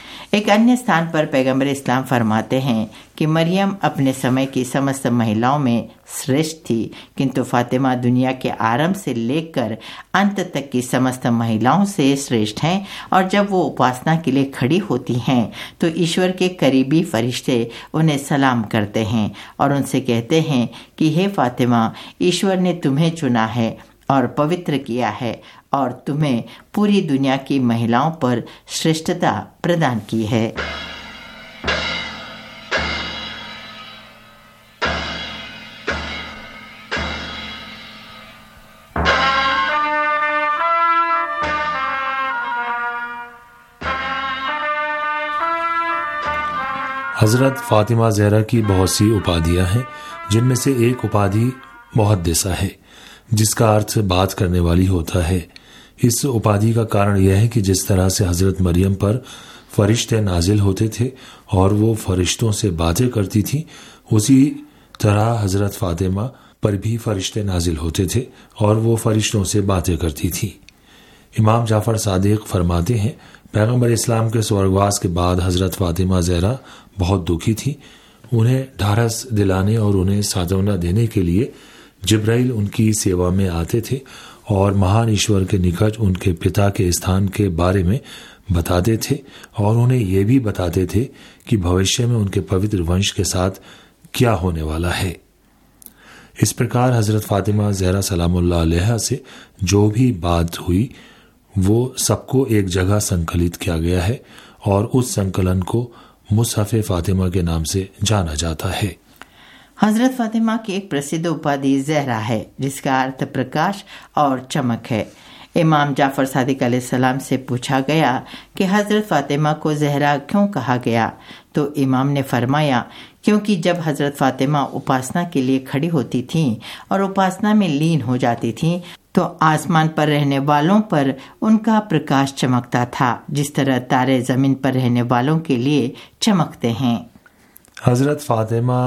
एक अन्य स्थान पर पैगम्बर इस्लाम फरमाते हैं कि मरियम अपने समय की समस्त महिलाओं में श्रेष्ठ थी, किंतु फातिमा दुनिया के आरंभ से लेकर अंत तक की समस्त महिलाओं से श्रेष्ठ हैं और जब वो उपासना के लिए खड़ी होती हैं तो ईश्वर के करीबी फरिश्ते उन्हें सलाम करते हैं और उनसे कहते हैं कि हे फातिमा, ईश्वर ने तुम्हें चुना है और पवित्र किया है और तुम्हें पूरी दुनिया की महिलाओं पर श्रेष्ठता प्रदान की है। हजरत फातिमा ज़हरा की बहुत सी उपाधियां हैं, जिनमें से एक उपाधि मुहद्दिसा है, जिसका अर्थ बात करने वाली होता है। इस उपाधि का कारण यह है कि जिस तरह से हजरत मरियम पर फरिश्ते नाजिल होते थे और वो फरिश्तों से बातें करती थी, उसी तरह हजरत फातिमा पर भी फरिश्ते नाजिल होते थे और वो फरिश्तों से बातें करती थी। इमाम जाफर सादिक फरमाते हैं, पैगम्बर इस्लाम के स्वर्गवास के बाद हजरत फातिमा ज़हरा बहुत दुखी थी। उन्हें ढारस दिलाने और उन्हें सांत्वना देने के लिए जिब्राइल उनकी सेवा में आते थे और महान ईश्वर के निकट उनके पिता के स्थान के बारे में बताते थे और उन्हें यह भी बताते थे कि भविष्य में उनके पवित्र वंश के साथ क्या होने वाला है। इस प्रकार हजरत फातिमा ज़हरा सलामुल्लाह अलैहा से जो भी बात हुई वो सबको एक जगह संकलित किया गया है और उस संकलन को मुसहफ़े फातिमा के नाम से जाना जाता है। हजरत फातिमा की एक प्रसिद्ध उपाधि ज़हरा है, जिसका अर्थ प्रकाश और चमक है। इमाम जाफर सादिक अलैहिस्सलाम से पूछा गया कि हजरत फातिमा को ज़हरा क्यों कहा गया, तो इमाम ने फरमाया, क्योंकि जब हजरत फातिमा उपासना के लिए खड़ी होती थीं और उपासना में लीन हो जाती थीं तो आसमान पर रहने वालों पर उनका प्रकाश चमकता था, जिस तरह तारे जमीन पर रहने वालों के लिए चमकते हैं। हजरत फातिमा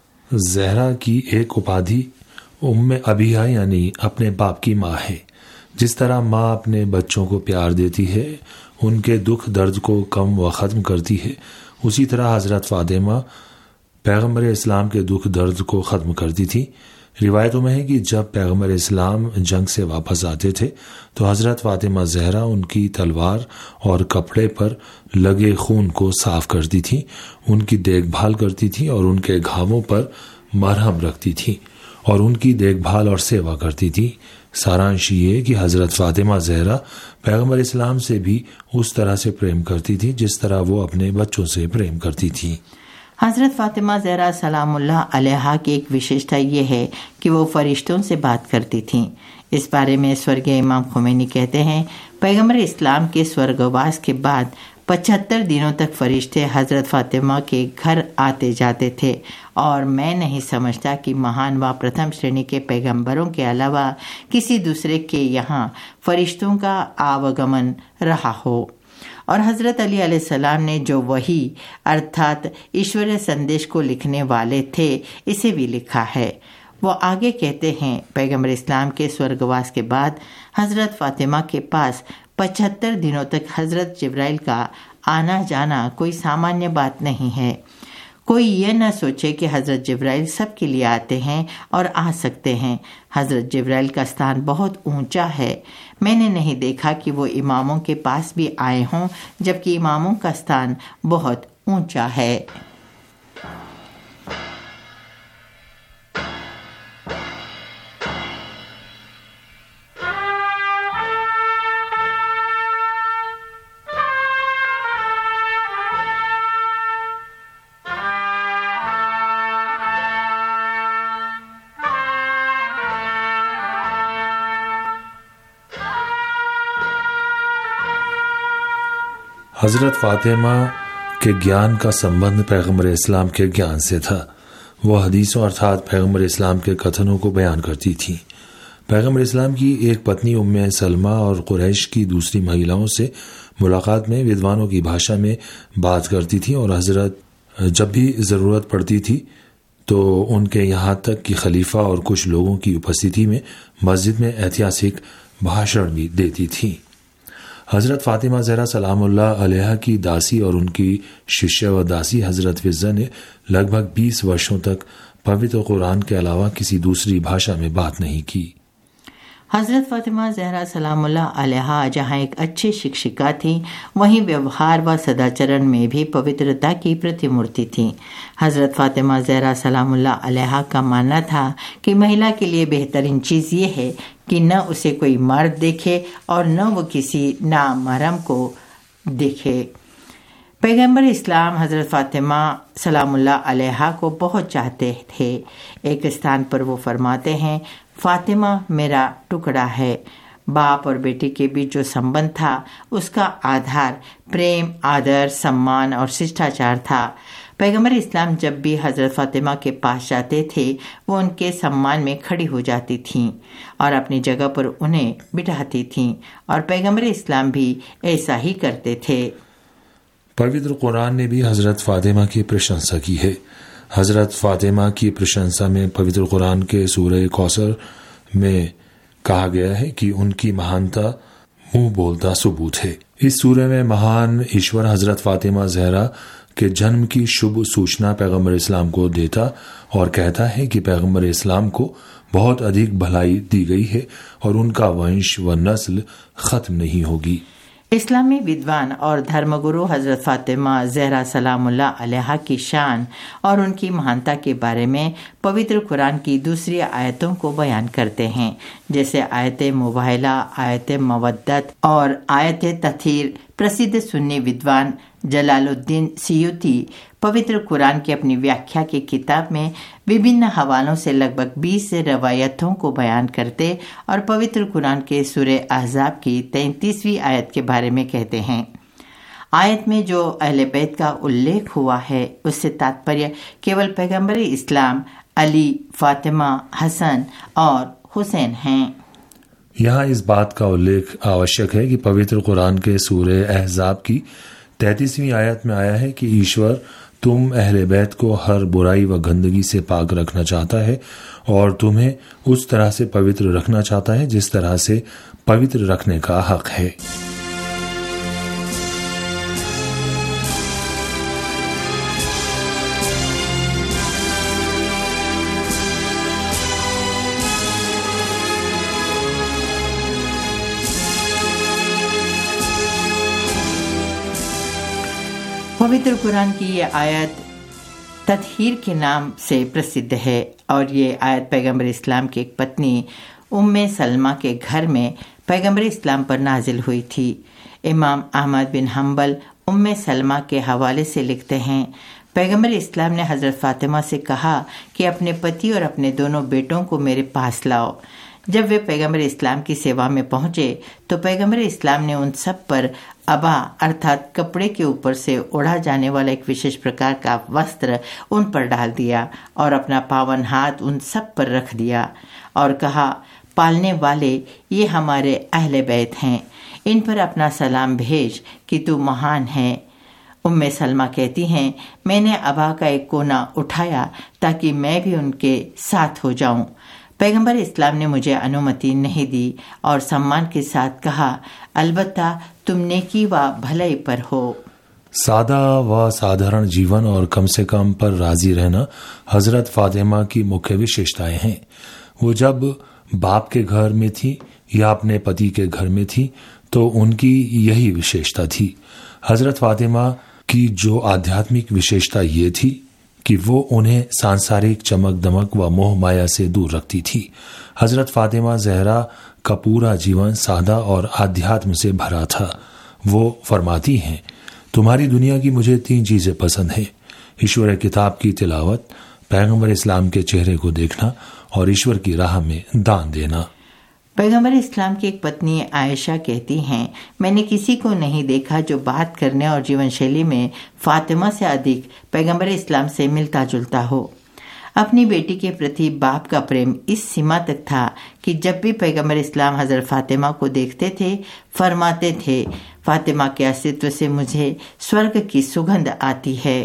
ज़हरा की एक उपाधि उम्मे अबिया यानी अपने बाप की माँ है, जिस तरह माँ अपने बच्चों को प्यार देती है, उनके दुख दर्द को कम व ख़त्म करती है, उसी तरह हज़रत फ़ातिमा पैगम्बर इस्लाम के दुख दर्द को ख़त्म करती थी। रिवायतों में है कि जब पैगम्बर इस्लाम जंग से वापस आते थे तो हज़रत फ़ातिमा ज़हरा उनकी तलवार और कपड़े पर लगे खून को साफ करती थी, उनकी देखभाल करती थी और उनके घावों पर मरहम रखती थी और उनकी देखभाल और सेवा करती थी। सारांश ये कि हज़रत फ़ातिमा ज़हरा पैगम्बर इस्लाम से भी उस तरह से प्रेम करती थी जिस तरह वो अपने बच्चों से प्रेम करती थी। हज़रत फ़ातिमा ज़हरा सलामुल्लाह अलैहा की एक विशेषता ये है कि वो फरिश्तों से बात करती थीं। इस बारे में स्वर्गीय इमाम खुमैनी कहते हैं, पैगम्बर इस्लाम के स्वर्गवास के बाद 75 दिनों तक फरिश्ते हज़रत फ़ातिमा के घर आते जाते थे और मैं नहीं समझता कि महान व प्रथम श्रेणी के पैगंबरों के अलावा किसी दूसरे के यहाँ फरिश्तों का आवागमन रहा हो। और हज़रत अली अलैहिस्सलाम ने जो वही अर्थात ईश्वरीय संदेश को लिखने वाले थे, इसे भी लिखा है। वो आगे कहते हैं, पैगम्बर इस्लाम के स्वर्गवास के बाद हज़रत फ़ातिमा के पास 75 दिनों तक हज़रत जिब्राइल का आना जाना कोई सामान्य बात नहीं है। कोई ये न सोचे कि हज़रत जिब्राइल सबके लिए आते हैं और आ सकते हैं। हज़रत जिब्राइल का स्थान बहुत ऊंचा है। मैंने नहीं देखा कि वो इमामों के पास भी आए हों, जबकि इमामों का स्थान बहुत ऊंचा है। हज़रत फ़ातिमा के ज्ञान का संबंध पैगम्बर इस्लाम के ज्ञान से था। वह हदीसों अर्थात पैगम्बर इस्लाम के कथनों को बयान करती थी। पैगम्बर इस्लाम की एक पत्नी उम्मे सलमा और कुरैश की दूसरी महिलाओं से मुलाकात में विद्वानों की भाषा में बात करती थी और हज़रत जब भी ज़रूरत पड़ती थी तो उनके यहाँ तक कि खलीफा और कुछ लोगों की उपस्थिति में मस्जिद में ऐतिहासिक भाषण भी देती थी। हज़रत फ़ातिमा ज़हरा सलामुल्लाह अलैहा की दासी और उनकी शिष्य व दासी हज़रत फिज़्ज़ा ने लगभग 20 वर्षों तक पवित्र कुरान के अलावा किसी दूसरी भाषा में बात नहीं की। हज़रत फ़ातिमा ज़हरा सलामुल्लाह अलैहा जहाँ एक अच्छी शिक्षिका थी, वहीं व्यवहार व सदाचरण में भी पवित्रता की प्रतिमूर्ति थी। हज़रत फ़ातिमा ज़हरा सलामुल्लाह अलैहा का मानना था कि महिला के लिए बेहतरीन चीज़ ये है कि न उसे कोई मर्द देखे और न वो किसी नामहरम को देखे। पैगम्बर इस्लाम हज़रत फ़ातिमा सलामुल्लाह अलैहा को बहुत चाहते थे। एक स्थान पर वो फरमाते हैं, फ़ातिमा मेरा टुकड़ा है। बाप और बेटी के बीच जो संबंध था उसका आधार प्रेम, आदर, सम्मान और शिष्टाचार था। पैगम्बर इस्लाम जब भी हज़रत फ़ातिमा के पास जाते थे वो उनके सम्मान में खड़ी हो जाती थीं और अपनी जगह पर उन्हें बिठाती थीं और पैगम्बर इस्लाम भी ऐसा ही करते थे। पवित्र कुरान ने भी हज़रत फ़ातिमा की प्रशंसा की है। हज़रत फ़ातिमा की प्रशंसा में पवित्र कुरान के सूरह कौसर में कहा गया है कि उनकी महानता मुंह बोलता सबूत है। इस सूरह में महान ईश्वर हज़रत फ़ातिमा ज़हरा के जन्म की शुभ सूचना पैगम्बर इस्लाम को देता और कहता है कि पैगम्बर इस्लाम को बहुत अधिक भलाई दी गई है और उनका वंश व नस्ल खत्म नहीं होगी। इस्लामी विद्वान और धर्मगुरु हज़रत फ़ातिमा ज़हरा सलामुल्लाह अलैहा की शान और उनकी महानता के बारे में पवित्र कुरान की दूसरी आयतों को बयान करते हैं, जैसे आयत मुबाहला, आयत मवद्दत और आयत तथीर। प्रसिद्ध सुन्नी विद्वान जलालुद्दीन सियूती पवित्र कुरान की अपनी व्याख्या की किताब में विभिन्न हवालों से लगभग 20 रवायतों को बयान करते और पवित्र कुरान के सूरह अहज़ाब की 33वीं आयत के बारे में कहते हैं। आयत में जो अहले बैत का उल्लेख हुआ है उससे तात्पर्य केवल पैगम्बर इस्लाम, अली, फातिमा, हसन और हुसैन हैं। यहाँ इस बात का उल्लेख आवश्यक है कि पवित्र कुरान के सूरह अहज़ाब की 33वीं आयत में आया है कि ईश्वर तुम अहले बैत को हर बुराई व गंदगी से पाक रखना चाहता है और तुम्हें उस तरह से पवित्र रखना चाहता है जिस तरह से पवित्र रखने का हक है। पवित्र कुरान की ये आयत तत्हीर के नाम से प्रसिद्ध है और ये आयत पैगंबर इस्लाम की एक पत्नी उम्मे सलमा के घर में पैगंबर इस्लाम पर नाजिल हुई थी। इमाम Ahmad bin Hanbal Umme Salma के हवाले से लिखते हैं, पैगंबर इस्लाम ने हज़रत फातिमा से कहा कि अपने पति और अपने दोनों बेटों को मेरे पास लाओ। जब वे पैगंबर इस्लाम की सेवा में पहुंचे तो पैगंबर इस्लाम ने उन सब पर अबा अर्थात कपड़े के ऊपर से ओढ़ा जाने वाला एक विशेष प्रकार का वस्त्र उन पर डाल दिया और अपना पावन हाथ उन सब पर रख दिया और कहा, पालने वाले ये हमारे अहले बैत हैं, इन पर अपना सलाम भेज कि तू महान है। उम्मे सलमा कहती हैं, मैंने अबा का एक कोना उठाया ताकि मैं भी उनके साथ हो जाऊं। पैगंबर इस्लाम ने मुझे अनुमति नहीं दी और सम्मान के साथ कहा, अलबत्ता तुम नेकी व भलाई पर हो। सादा व साधारण जीवन और कम से कम पर राजी रहना हजरत फातिमा की मुख्य विशेषताएं हैं। वो जब बाप के घर में थी या अपने पति के घर में थी तो उनकी यही विशेषता थी। हजरत फातिमा की जो आध्यात्मिक विशेषता ये थी कि वो उन्हें सांसारिक चमक दमक व मोह माया से दूर रखती थी। हजरत फातिमा जहरा का पूरा जीवन सादा और आध्यात्म से भरा था। वो फरमाती हैं, तुम्हारी दुनिया की मुझे 3 चीजें पसंद है, ईश्वर किताब की तिलावत, पैगंबर इस्लाम के चेहरे को देखना और ईश्वर की राह में दान देना। पैगंबर इस्लाम की एक पत्नी आयशा कहती हैं, मैंने किसी को नहीं देखा जो बात करने और जीवन शैली में फातिमा से अधिक पैगंबर इस्लाम से मिलता जुलता हो। अपनी बेटी के प्रति बाप का प्रेम इस सीमा तक था कि जब भी पैगंबर इस्लाम हजरत फातिमा को देखते थे फरमाते थे, फातिमा के अस्तित्व से मुझे स्वर्ग की सुगंध आती है।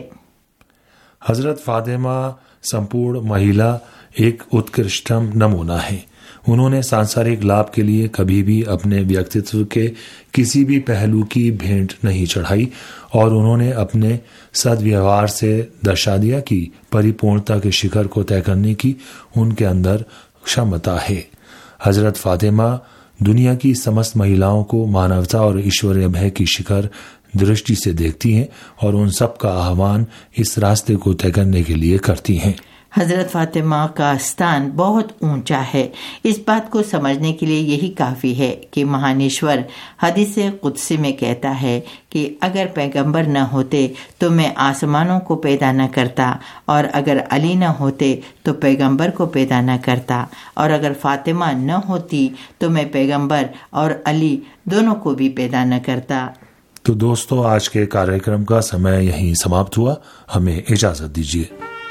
हजरत फातिमा संपूर्ण महिला एक उत्कृष्टम नमूना है। उन्होंने सांसारिक लाभ के लिए कभी भी अपने व्यक्तित्व के किसी भी पहलू की भेंट नहीं चढ़ाई और उन्होंने अपने सद्व्यवहार से दर्शा दिया कि परिपूर्णता के शिखर को तय करने की उनके अंदर क्षमता है। हजरत फातिमा दुनिया की समस्त महिलाओं को मानवता और ईश्वरीय भय की शिखर दृष्टि से देखती हैं और उन सब का आह्वान इस रास्ते को तय करने के लिए करती हैं। हजरत फातिमा का स्थान बहुत ऊंचा है। इस बात को समझने के लिए यही काफ़ी है कि महान ईश्वर हदीस कुदसी में कहता है कि अगर पैगंबर न होते तो मैं आसमानों को पैदा न करता और अगर अली न होते तो पैगंबर को पैदा न करता और अगर फातिमा न होती तो मैं पैगंबर और अली दोनों को भी पैदा न करता। तो दोस्तों, आज के कार्यक्रम का समय यहीं समाप्त हुआ। हमें इजाजत दीजिए।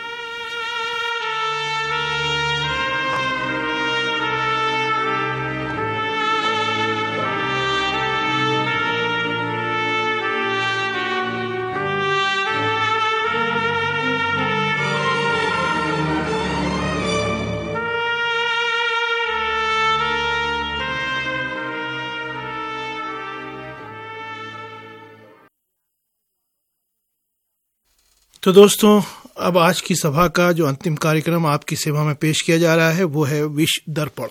तो दोस्तों, अब आज की सभा का जो अंतिम कार्यक्रम आपकी सेवा में पेश किया जा रहा है वो है विश्व दर्पण।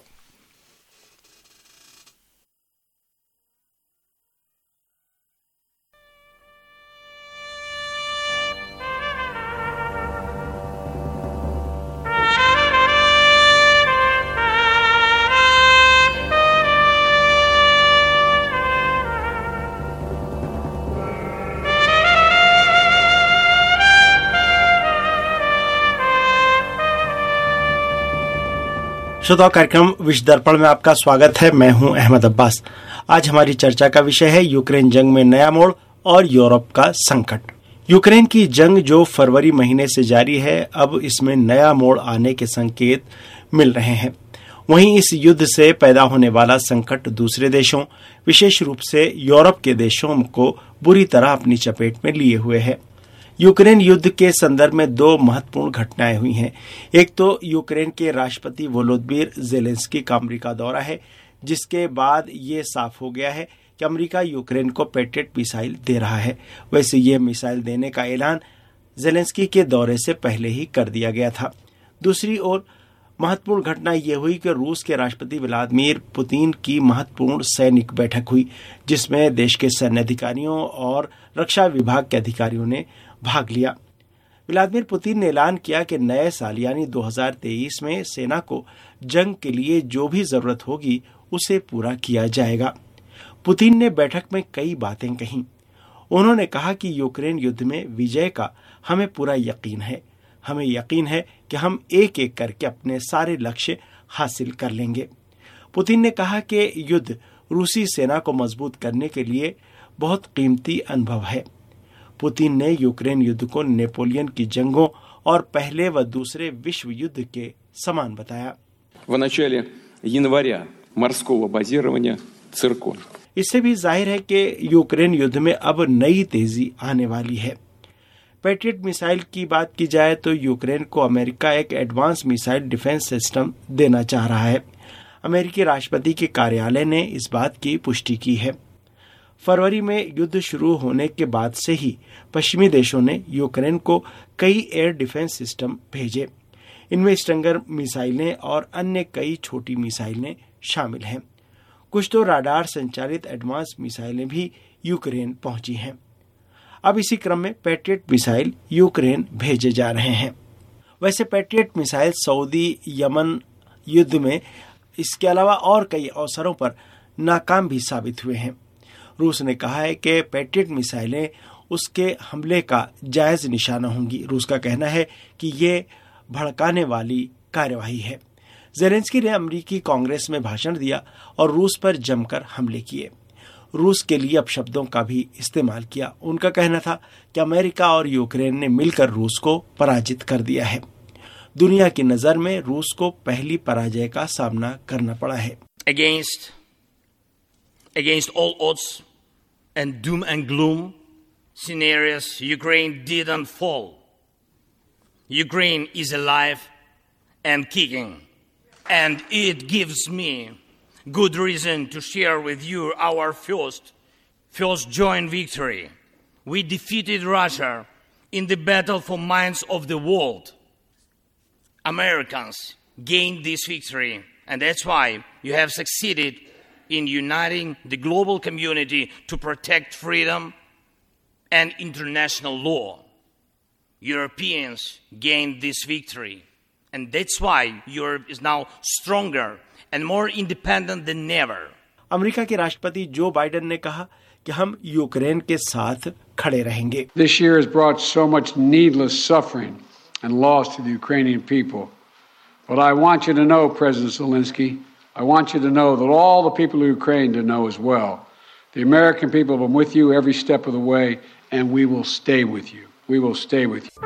श्रोताओं, कार्यक्रम विश्व दर्पण में आपका स्वागत है। मैं हूं अहमद अब्बास। आज हमारी चर्चा का विषय है यूक्रेन जंग में नया मोड़ और यूरोप का संकट। यूक्रेन की जंग जो फरवरी महीने से जारी है, अब इसमें नया मोड़ आने के संकेत मिल रहे हैं। वहीं इस युद्ध से पैदा होने वाला संकट दूसरे देशों, विशेष रूप से यूरोप के देशों को बुरी तरह अपनी चपेट में लिए हुए है। यूक्रेन युद्ध के संदर्भ में दो महत्वपूर्ण घटनाएं हुई हैं। एक तो यूक्रेन के राष्ट्रपति वोलोदिमीर ज़ेलेंस्की का अमेरिका दौरा है, जिसके बाद ये साफ हो गया है कि अमेरिका यूक्रेन को पैट्रियट मिसाइल दे रहा है। वैसे ये मिसाइल देने का ऐलान ज़ेलेंस्की के दौरे से पहले ही कर दिया गया था। दूसरी ओर महत्वपूर्ण घटना यह हुई कि रूस के राष्ट्रपति व्लादिमीर पुतिन की महत्वपूर्ण सैनिक बैठक हुई, जिसमें देश के सैन्य अधिकारियों और रक्षा विभाग के अधिकारियों ने भाग लिया। व्लादिमीर पुतिन ने ऐलान किया कि नए साल यानी 2023 में सेना को जंग के लिए जो भी जरूरत होगी उसे पूरा किया जाएगा। पुतिन ने बैठक में कई बातें कहीं। उन्होंने कहा कि यूक्रेन युद्ध में विजय का हमें पूरा यकीन है। हमें यकीन है कि हम एक एक करके अपने सारे लक्ष्य हासिल कर लेंगे। पुतिन ने कहा कि युद्ध रूसी सेना को मजबूत करने के लिए बहुत कीमती अनुभव है। पुतिन ने यूक्रेन युद्ध को नेपोलियन की जंगों और पहले व दूसरे विश्व युद्ध के समान बताया। В начале января морского базирования Циркон. इससे भी जाहिर है कि यूक्रेन युद्ध में अब नई तेजी आने वाली है। पैट्रियट मिसाइल की बात की जाए तो यूक्रेन को अमेरिका एक एडवांस मिसाइल डिफेंस सिस्टम देना चाह रहा है। अमेरिकी राष्ट्रपति के कार्यालय ने इस बात की पुष्टि की है। फरवरी में युद्ध शुरू होने के बाद से ही पश्चिमी देशों ने यूक्रेन को कई एयर डिफेंस सिस्टम भेजे। इनमें स्टिंगर मिसाइलें और अन्य कई छोटी मिसाइलें शामिल हैं। कुछ तो राडार संचालित एडवांस मिसाइलें भी यूक्रेन पहुंची हैं। अब इसी क्रम में पैट्रियट मिसाइल यूक्रेन भेजे जा रहे हैं। वैसे पैट्रियट मिसाइल सऊदी यमन युद्ध में इसके अलावा और कई अवसरों पर नाकाम भी साबित हुए हैं। रूस ने कहा है कि पैट्रियट मिसाइलें उसके हमले का जायज निशाना होंगी। रूस का कहना है कि ये भड़काने वाली कार्यवाही है। ज़ेलेंस्की ने अमेरिकी कांग्रेस में भाषण दिया और रूस पर जमकर हमले किए। रूस के लिए अपशब्दों का भी इस्तेमाल किया। उनका कहना था कि अमेरिका और यूक्रेन ने मिलकर रूस को पराजित कर दिया है। दुनिया की नजर में रूस को पहली पराजय का सामना करना पड़ा है। Against all odds and doom and gloom scenarios, Ukraine didn't fall. Ukraine is alive and kicking, and it gives me good reason to share with you our first joint victory. We defeated Russia in the battle for minds of the world. Americans gained this victory, and that's why you have succeeded in uniting the global community to protect freedom and international law. Europeans gained this victory, and that's why Europe is now stronger and more independent than ever. America के राष्ट्रपति जो Biden ने कहा कि हम Ukraine के साथ खड़े रहेंगे। This year has brought so much needless suffering and loss to the Ukrainian people. But I want you to know, President Zelensky, I want you to know that all the people of Ukraine to know as well. The American people have been with you every step of the way, and we will stay with you. We will stay with you.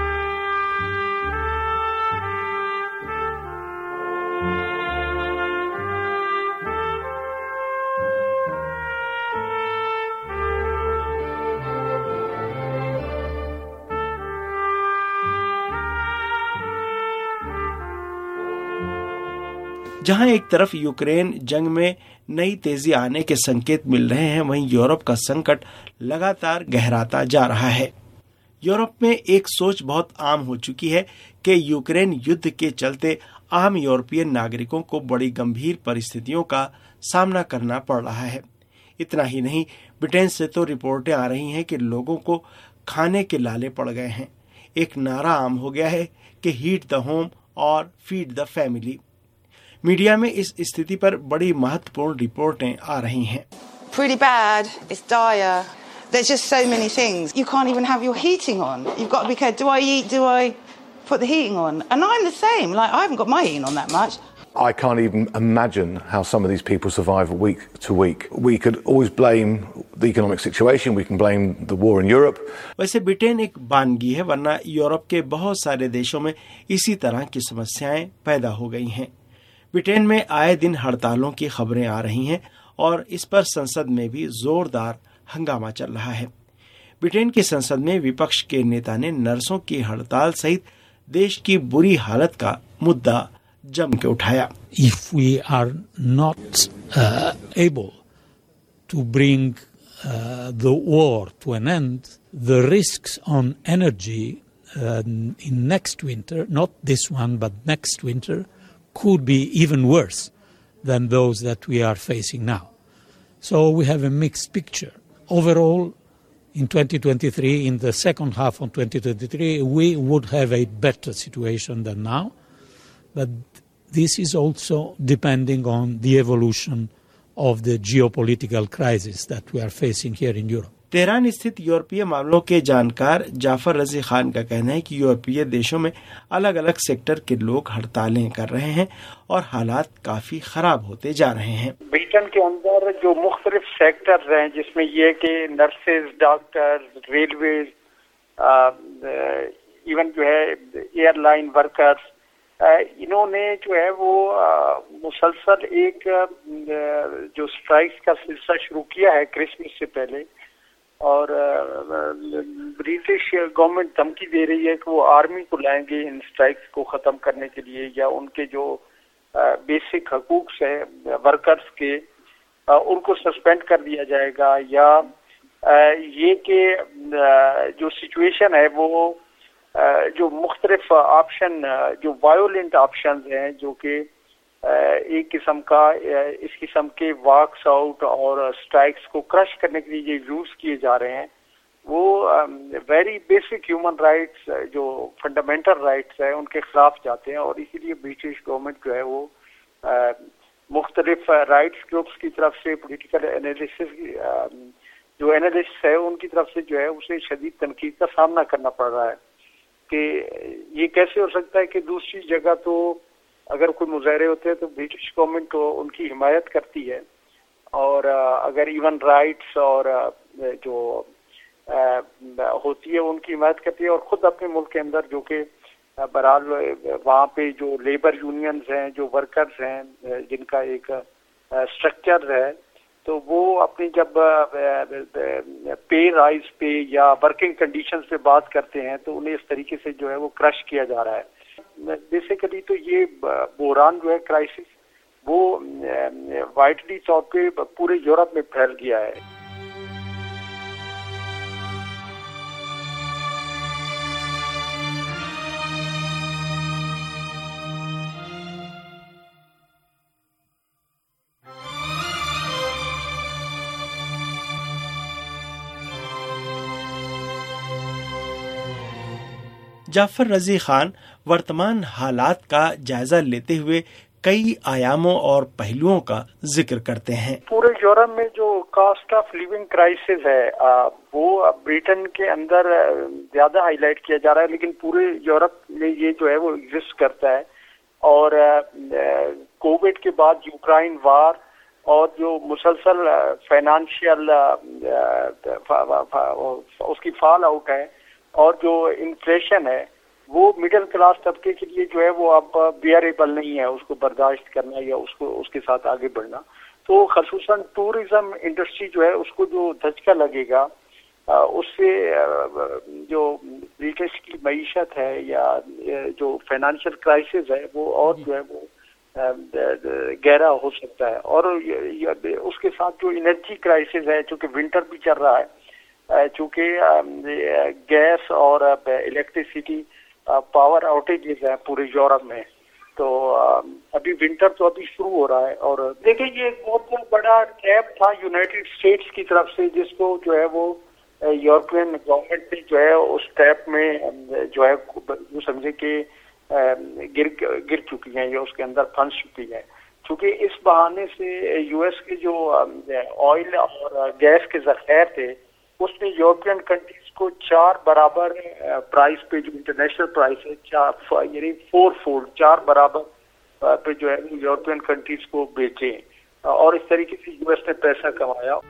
जहां एक तरफ Ukraine जंग में नई तेजी आने के संकेत मिल रहे हैं, वहीं यूरोप का संकट लगातार गहराता जा रहा है। यूरोप में एक सोच बहुत आम हो चुकी है कि यूक्रेन युद्ध के चलते आम यूरोपियन नागरिकों को बड़ी गंभीर परिस्थितियों का सामना करना पड़ रहा है। इतना ही नहीं, ब्रिटेन से तो रिपोर्टें आ रही हैं कि लोगों को खाने के लाले पड़ गए हैं। एक नारा आम हो गया है कि हीट द होम और फीड द फैमिली। मीडिया में इस स्थिति पर बड़ी महत्वपूर्ण रिपोर्टें आ रही हैं। Pretty bad. It's dire. There's just so many things. You can't even have your heating on. You've got to be careful. Do I eat? Do I put the heating on? And I'm the same. Like, I haven't got my heating on that much. I can't even imagine how some of these people survive week to week. We could always blame the economic situation. We can blame the war in Europe. वैसे Britain एक बानगी है, वरना Europe के बहुत सारे देशों में इसी तरह की समस्याएं पैदा हो गई हैं। ब्रिटेन में आए दिन हड़तालों की खबरें आ रही हैं और इस पर संसद में भी जोरदार हंगामा चल रहा है। ब्रिटेन की संसद में विपक्ष के नेता ने नर्सों की हड़ताल सहित देश की बुरी हालत का मुद्दा जम के उठाया। If we are not able to bring the war to an end, the risks on energy in next winter, not this one but next winter, could be even worse than those that we are facing now. So we have a mixed picture. Overall, in 2023, in the second half of 2023, we would have a better situation than now. But this is also depending on the evolution of the geopolitical crisis that we are facing here in Europe. Tehran स्थित यूरोपीय मामलों के जानकार जाफर रजी खान का कहना है कि यूरोपीय देशों में अलग अलग सेक्टर के लोग हड़तालें कर रहे हैं और हालात काफी खराब होते जा रहे हैं। ब्रिटेन के अंदर जो मुख्तलिफ सेक्टर्स हैं जिसमें ये कि नर्सेज, डॉक्टर्स, रेलवे, इवन जो है एयरलाइन वर्कर्स, इन्होंने जो है वो मुसलसल एक जो स्ट्राइक्स का सिलसिला शुरू किया है क्रिसमस से पहले, और ब्रिटिश गवर्नमेंट धमकी दे रही है कि वो आर्मी को लाएंगे इन स्ट्राइक्स को ख़त्म करने के लिए, या उनके जो बेसिक हकूक है वर्कर्स के उनको सस्पेंड कर दिया जाएगा, या ये कि जो सिचुएशन है वो जो मुख्तलिफ ऑप्शन, जो वायोलेंट ऑप्शन हैं जो कि एक किस्म का इस किस्म के वॉक्स आउट और स्ट्राइक्स को क्रश करने के लिए यूज किए जा रहे हैं, वो वेरी बेसिक ह्यूमन राइट्स, जो फंडामेंटल राइट्स है, उनके खिलाफ जाते हैं। और इसीलिए ब्रिटिश गवर्नमेंट जो है वो मुख्तलिफ राइट्स ग्रुप्स की तरफ से, पॉलिटिकल एनालिसिस जो एनालिस्ट है उनकी तरफ से जो है उसे शदीद तनकीद का सामना करना पड़ रहा है कि ये कैसे हो सकता है कि दूसरी जगह तो अगर कोई मुजाहरे होते हैं तो ब्रिटिश गवर्नमेंट तो उनकी हिमायत करती है, और अगर इवन राइट्स और जो होती है उनकी हिमायत करती है, और ख़ुद अपने मुल्क के अंदर जो कि बहरहाल वहाँ पे जो लेबर यूनियंस हैं, जो वर्कर्स हैं, जिनका एक स्ट्रक्चर है, तो वो अपनी जब पे राइज पे या वर्किंग कंडीशंस पे बात करते हैं तो उन्हें इस तरीके से जो है वो क्रश किया जा रहा है। बेसिकली तो ये बहरान जो है क्राइसिस वो वाइडली तौर पे पूरे यूरोप में फैल गया है। जाफर रजी खान वर्तमान हालात का जायजा लेते हुए कई आयामों और पहलुओं का जिक्र करते हैं। पूरे यूरोप में जो कॉस्ट ऑफ लिविंग क्राइसिस है वो ब्रिटेन के अंदर ज्यादा हाईलाइट किया जा रहा है, लेकिन पूरे यूरोप में ये जो है वो एग्जिस्ट करता है। और कोविड के बाद यूक्रेन वार और जो मुसलसल फाइनेंशियल उसकी फॉल आउट है और जो इन्फ्लेशन है वो मिडिल क्लास तबके के लिए जो है वो अब बियरेबल नहीं है, उसको बर्दाश्त करना या उसको उसके साथ आगे बढ़ना। तो खसूसन टूरिज्म इंडस्ट्री जो है उसको जो धचका लगेगा उससे जो ब्रिटिश की मईशत है या जो फाइनेंशियल क्राइसिस है वो और जो है वो गहरा हो सकता है। और उसके साथ जो एनर्जी क्राइसिस है, चूँकि विंटर भी चल रहा है, चूँकि गैस और इलेक्ट्रिसिटी पावर आउटेजेस हैं पूरे यूरोप में, तो अभी विंटर तो अभी शुरू हो रहा है। और देखिए ये एक बहुत बड़ा ट्रैप था यूनाइटेड स्टेट्स की तरफ से, जिसको जो है वो यूरोपियन गवर्नमेंट ने जो है उस ट्रैप में जो है वो समझे कि गिर चुकी हैं या उसके अंदर फंस चुकी है। क्योंकि इस बहाने से यूएस के जो ऑयल और गैस के ज़खायर थे उसने यूरोपियन कंट्रीज को 4 बराबर प्राइस पे, जो इंटरनेशनल प्राइस है, यानी 4 बराबर पे जो है यूरोपियन कंट्रीज को बेचे और इस तरीके से यूएस ने पैसा कमाया।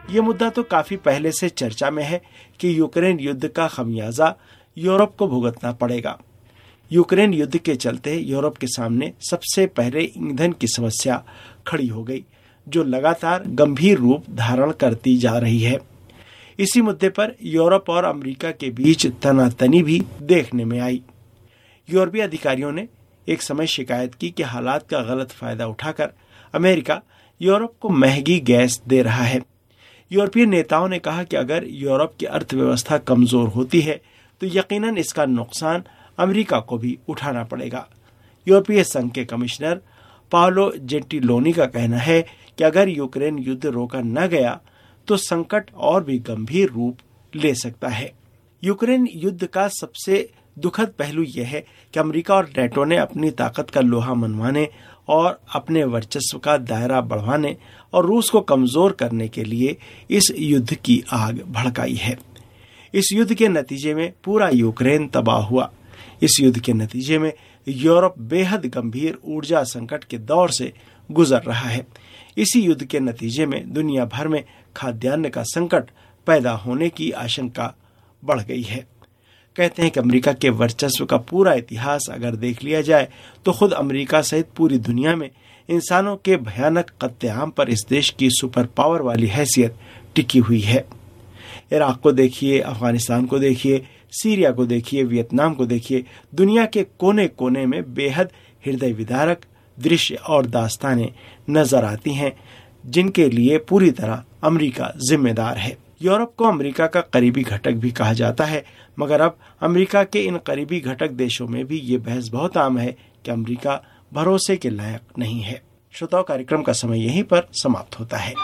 ये मुद्दा तो काफी पहले से चर्चा में है कि यूक्रेन युद्ध का खमियाजा यूरोप को भुगतना पड़ेगा। यूक्रेन युद्ध के चलते यूरोप के सामने सबसे पहले ईंधन की समस्या खड़ी हो गई, जो लगातार गंभीर रूप धारण करती जा रही है। इसी मुद्दे पर यूरोप और अमेरिका के बीच तनातनी भी देखने में आई। यूरोपीय अधिकारियों ने एक समय शिकायत की कि हालात का गलत फायदा उठाकर अमेरिका यूरोप को महंगी गैस दे रहा है। यूरोपीय नेताओं ने कहा कि अगर यूरोप की अर्थव्यवस्था कमजोर होती है तो यकीनन इसका नुकसान अमेरिका को भी उठाना पड़ेगा। यूरोपीय संघ के कमिश्नर पाओलो जेंटिलोनी का कहना है कि अगर यूक्रेन युद्ध रोका न गया तो संकट और भी गंभीर रूप ले सकता है। यूक्रेन युद्ध का सबसे दुखद पहलू यह है कि अमेरिका और नेटो ने अपनी ताकत का लोहा मनवाने और अपने वर्चस्व का दायरा बढ़ाने और रूस को कमजोर करने के लिए इस युद्ध की आग भड़काई है। इस युद्ध के नतीजे में पूरा यूक्रेन तबाह हुआ। इस युद्ध के नतीजे में यूरोप बेहद गंभीर ऊर्जा संकट के दौर से गुजर रहा है। इसी युद्ध के नतीजे में दुनिया भर में खाद्यान्न का संकट पैदा होने की आशंका बढ़ गई है। कहते हैं कि अमेरिका के वर्चस्व का पूरा इतिहास अगर देख लिया जाए तो खुद अमेरिका सहित पूरी दुनिया में इंसानों के भयानक कत्लेआम पर इस देश की सुपर पावर वाली हैसियत टिकी हुई है। इराक को देखिए, अफगानिस्तान को देखिए, सीरिया को देखिए, वियतनाम को देखिए, दुनिया के कोने कोने में बेहद हृदय विदारक दृश्य और दास्तानें नजर आती हैं, जिनके लिए पूरी तरह अमेरिका जिम्मेदार है। यूरोप को अमेरिका का करीबी घटक भी कहा जाता है, मगर अब अमेरिका के इन करीबी घटक देशों में भी ये बहस बहुत आम है कि अमेरिका भरोसे के लायक नहीं है। श्रोताओं, कार्यक्रम का समय यहीं पर समाप्त होता है।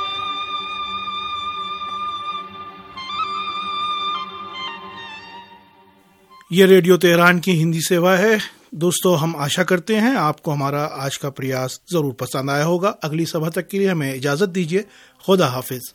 ये रेडियो तेहरान की हिंदी सेवा है। दोस्तों, हम आशा करते हैं आपको हमारा आज का प्रयास जरूर पसंद आया होगा। अगली सभा तक के लिए हमें इजाजत दीजिए। खुदा हाफिज।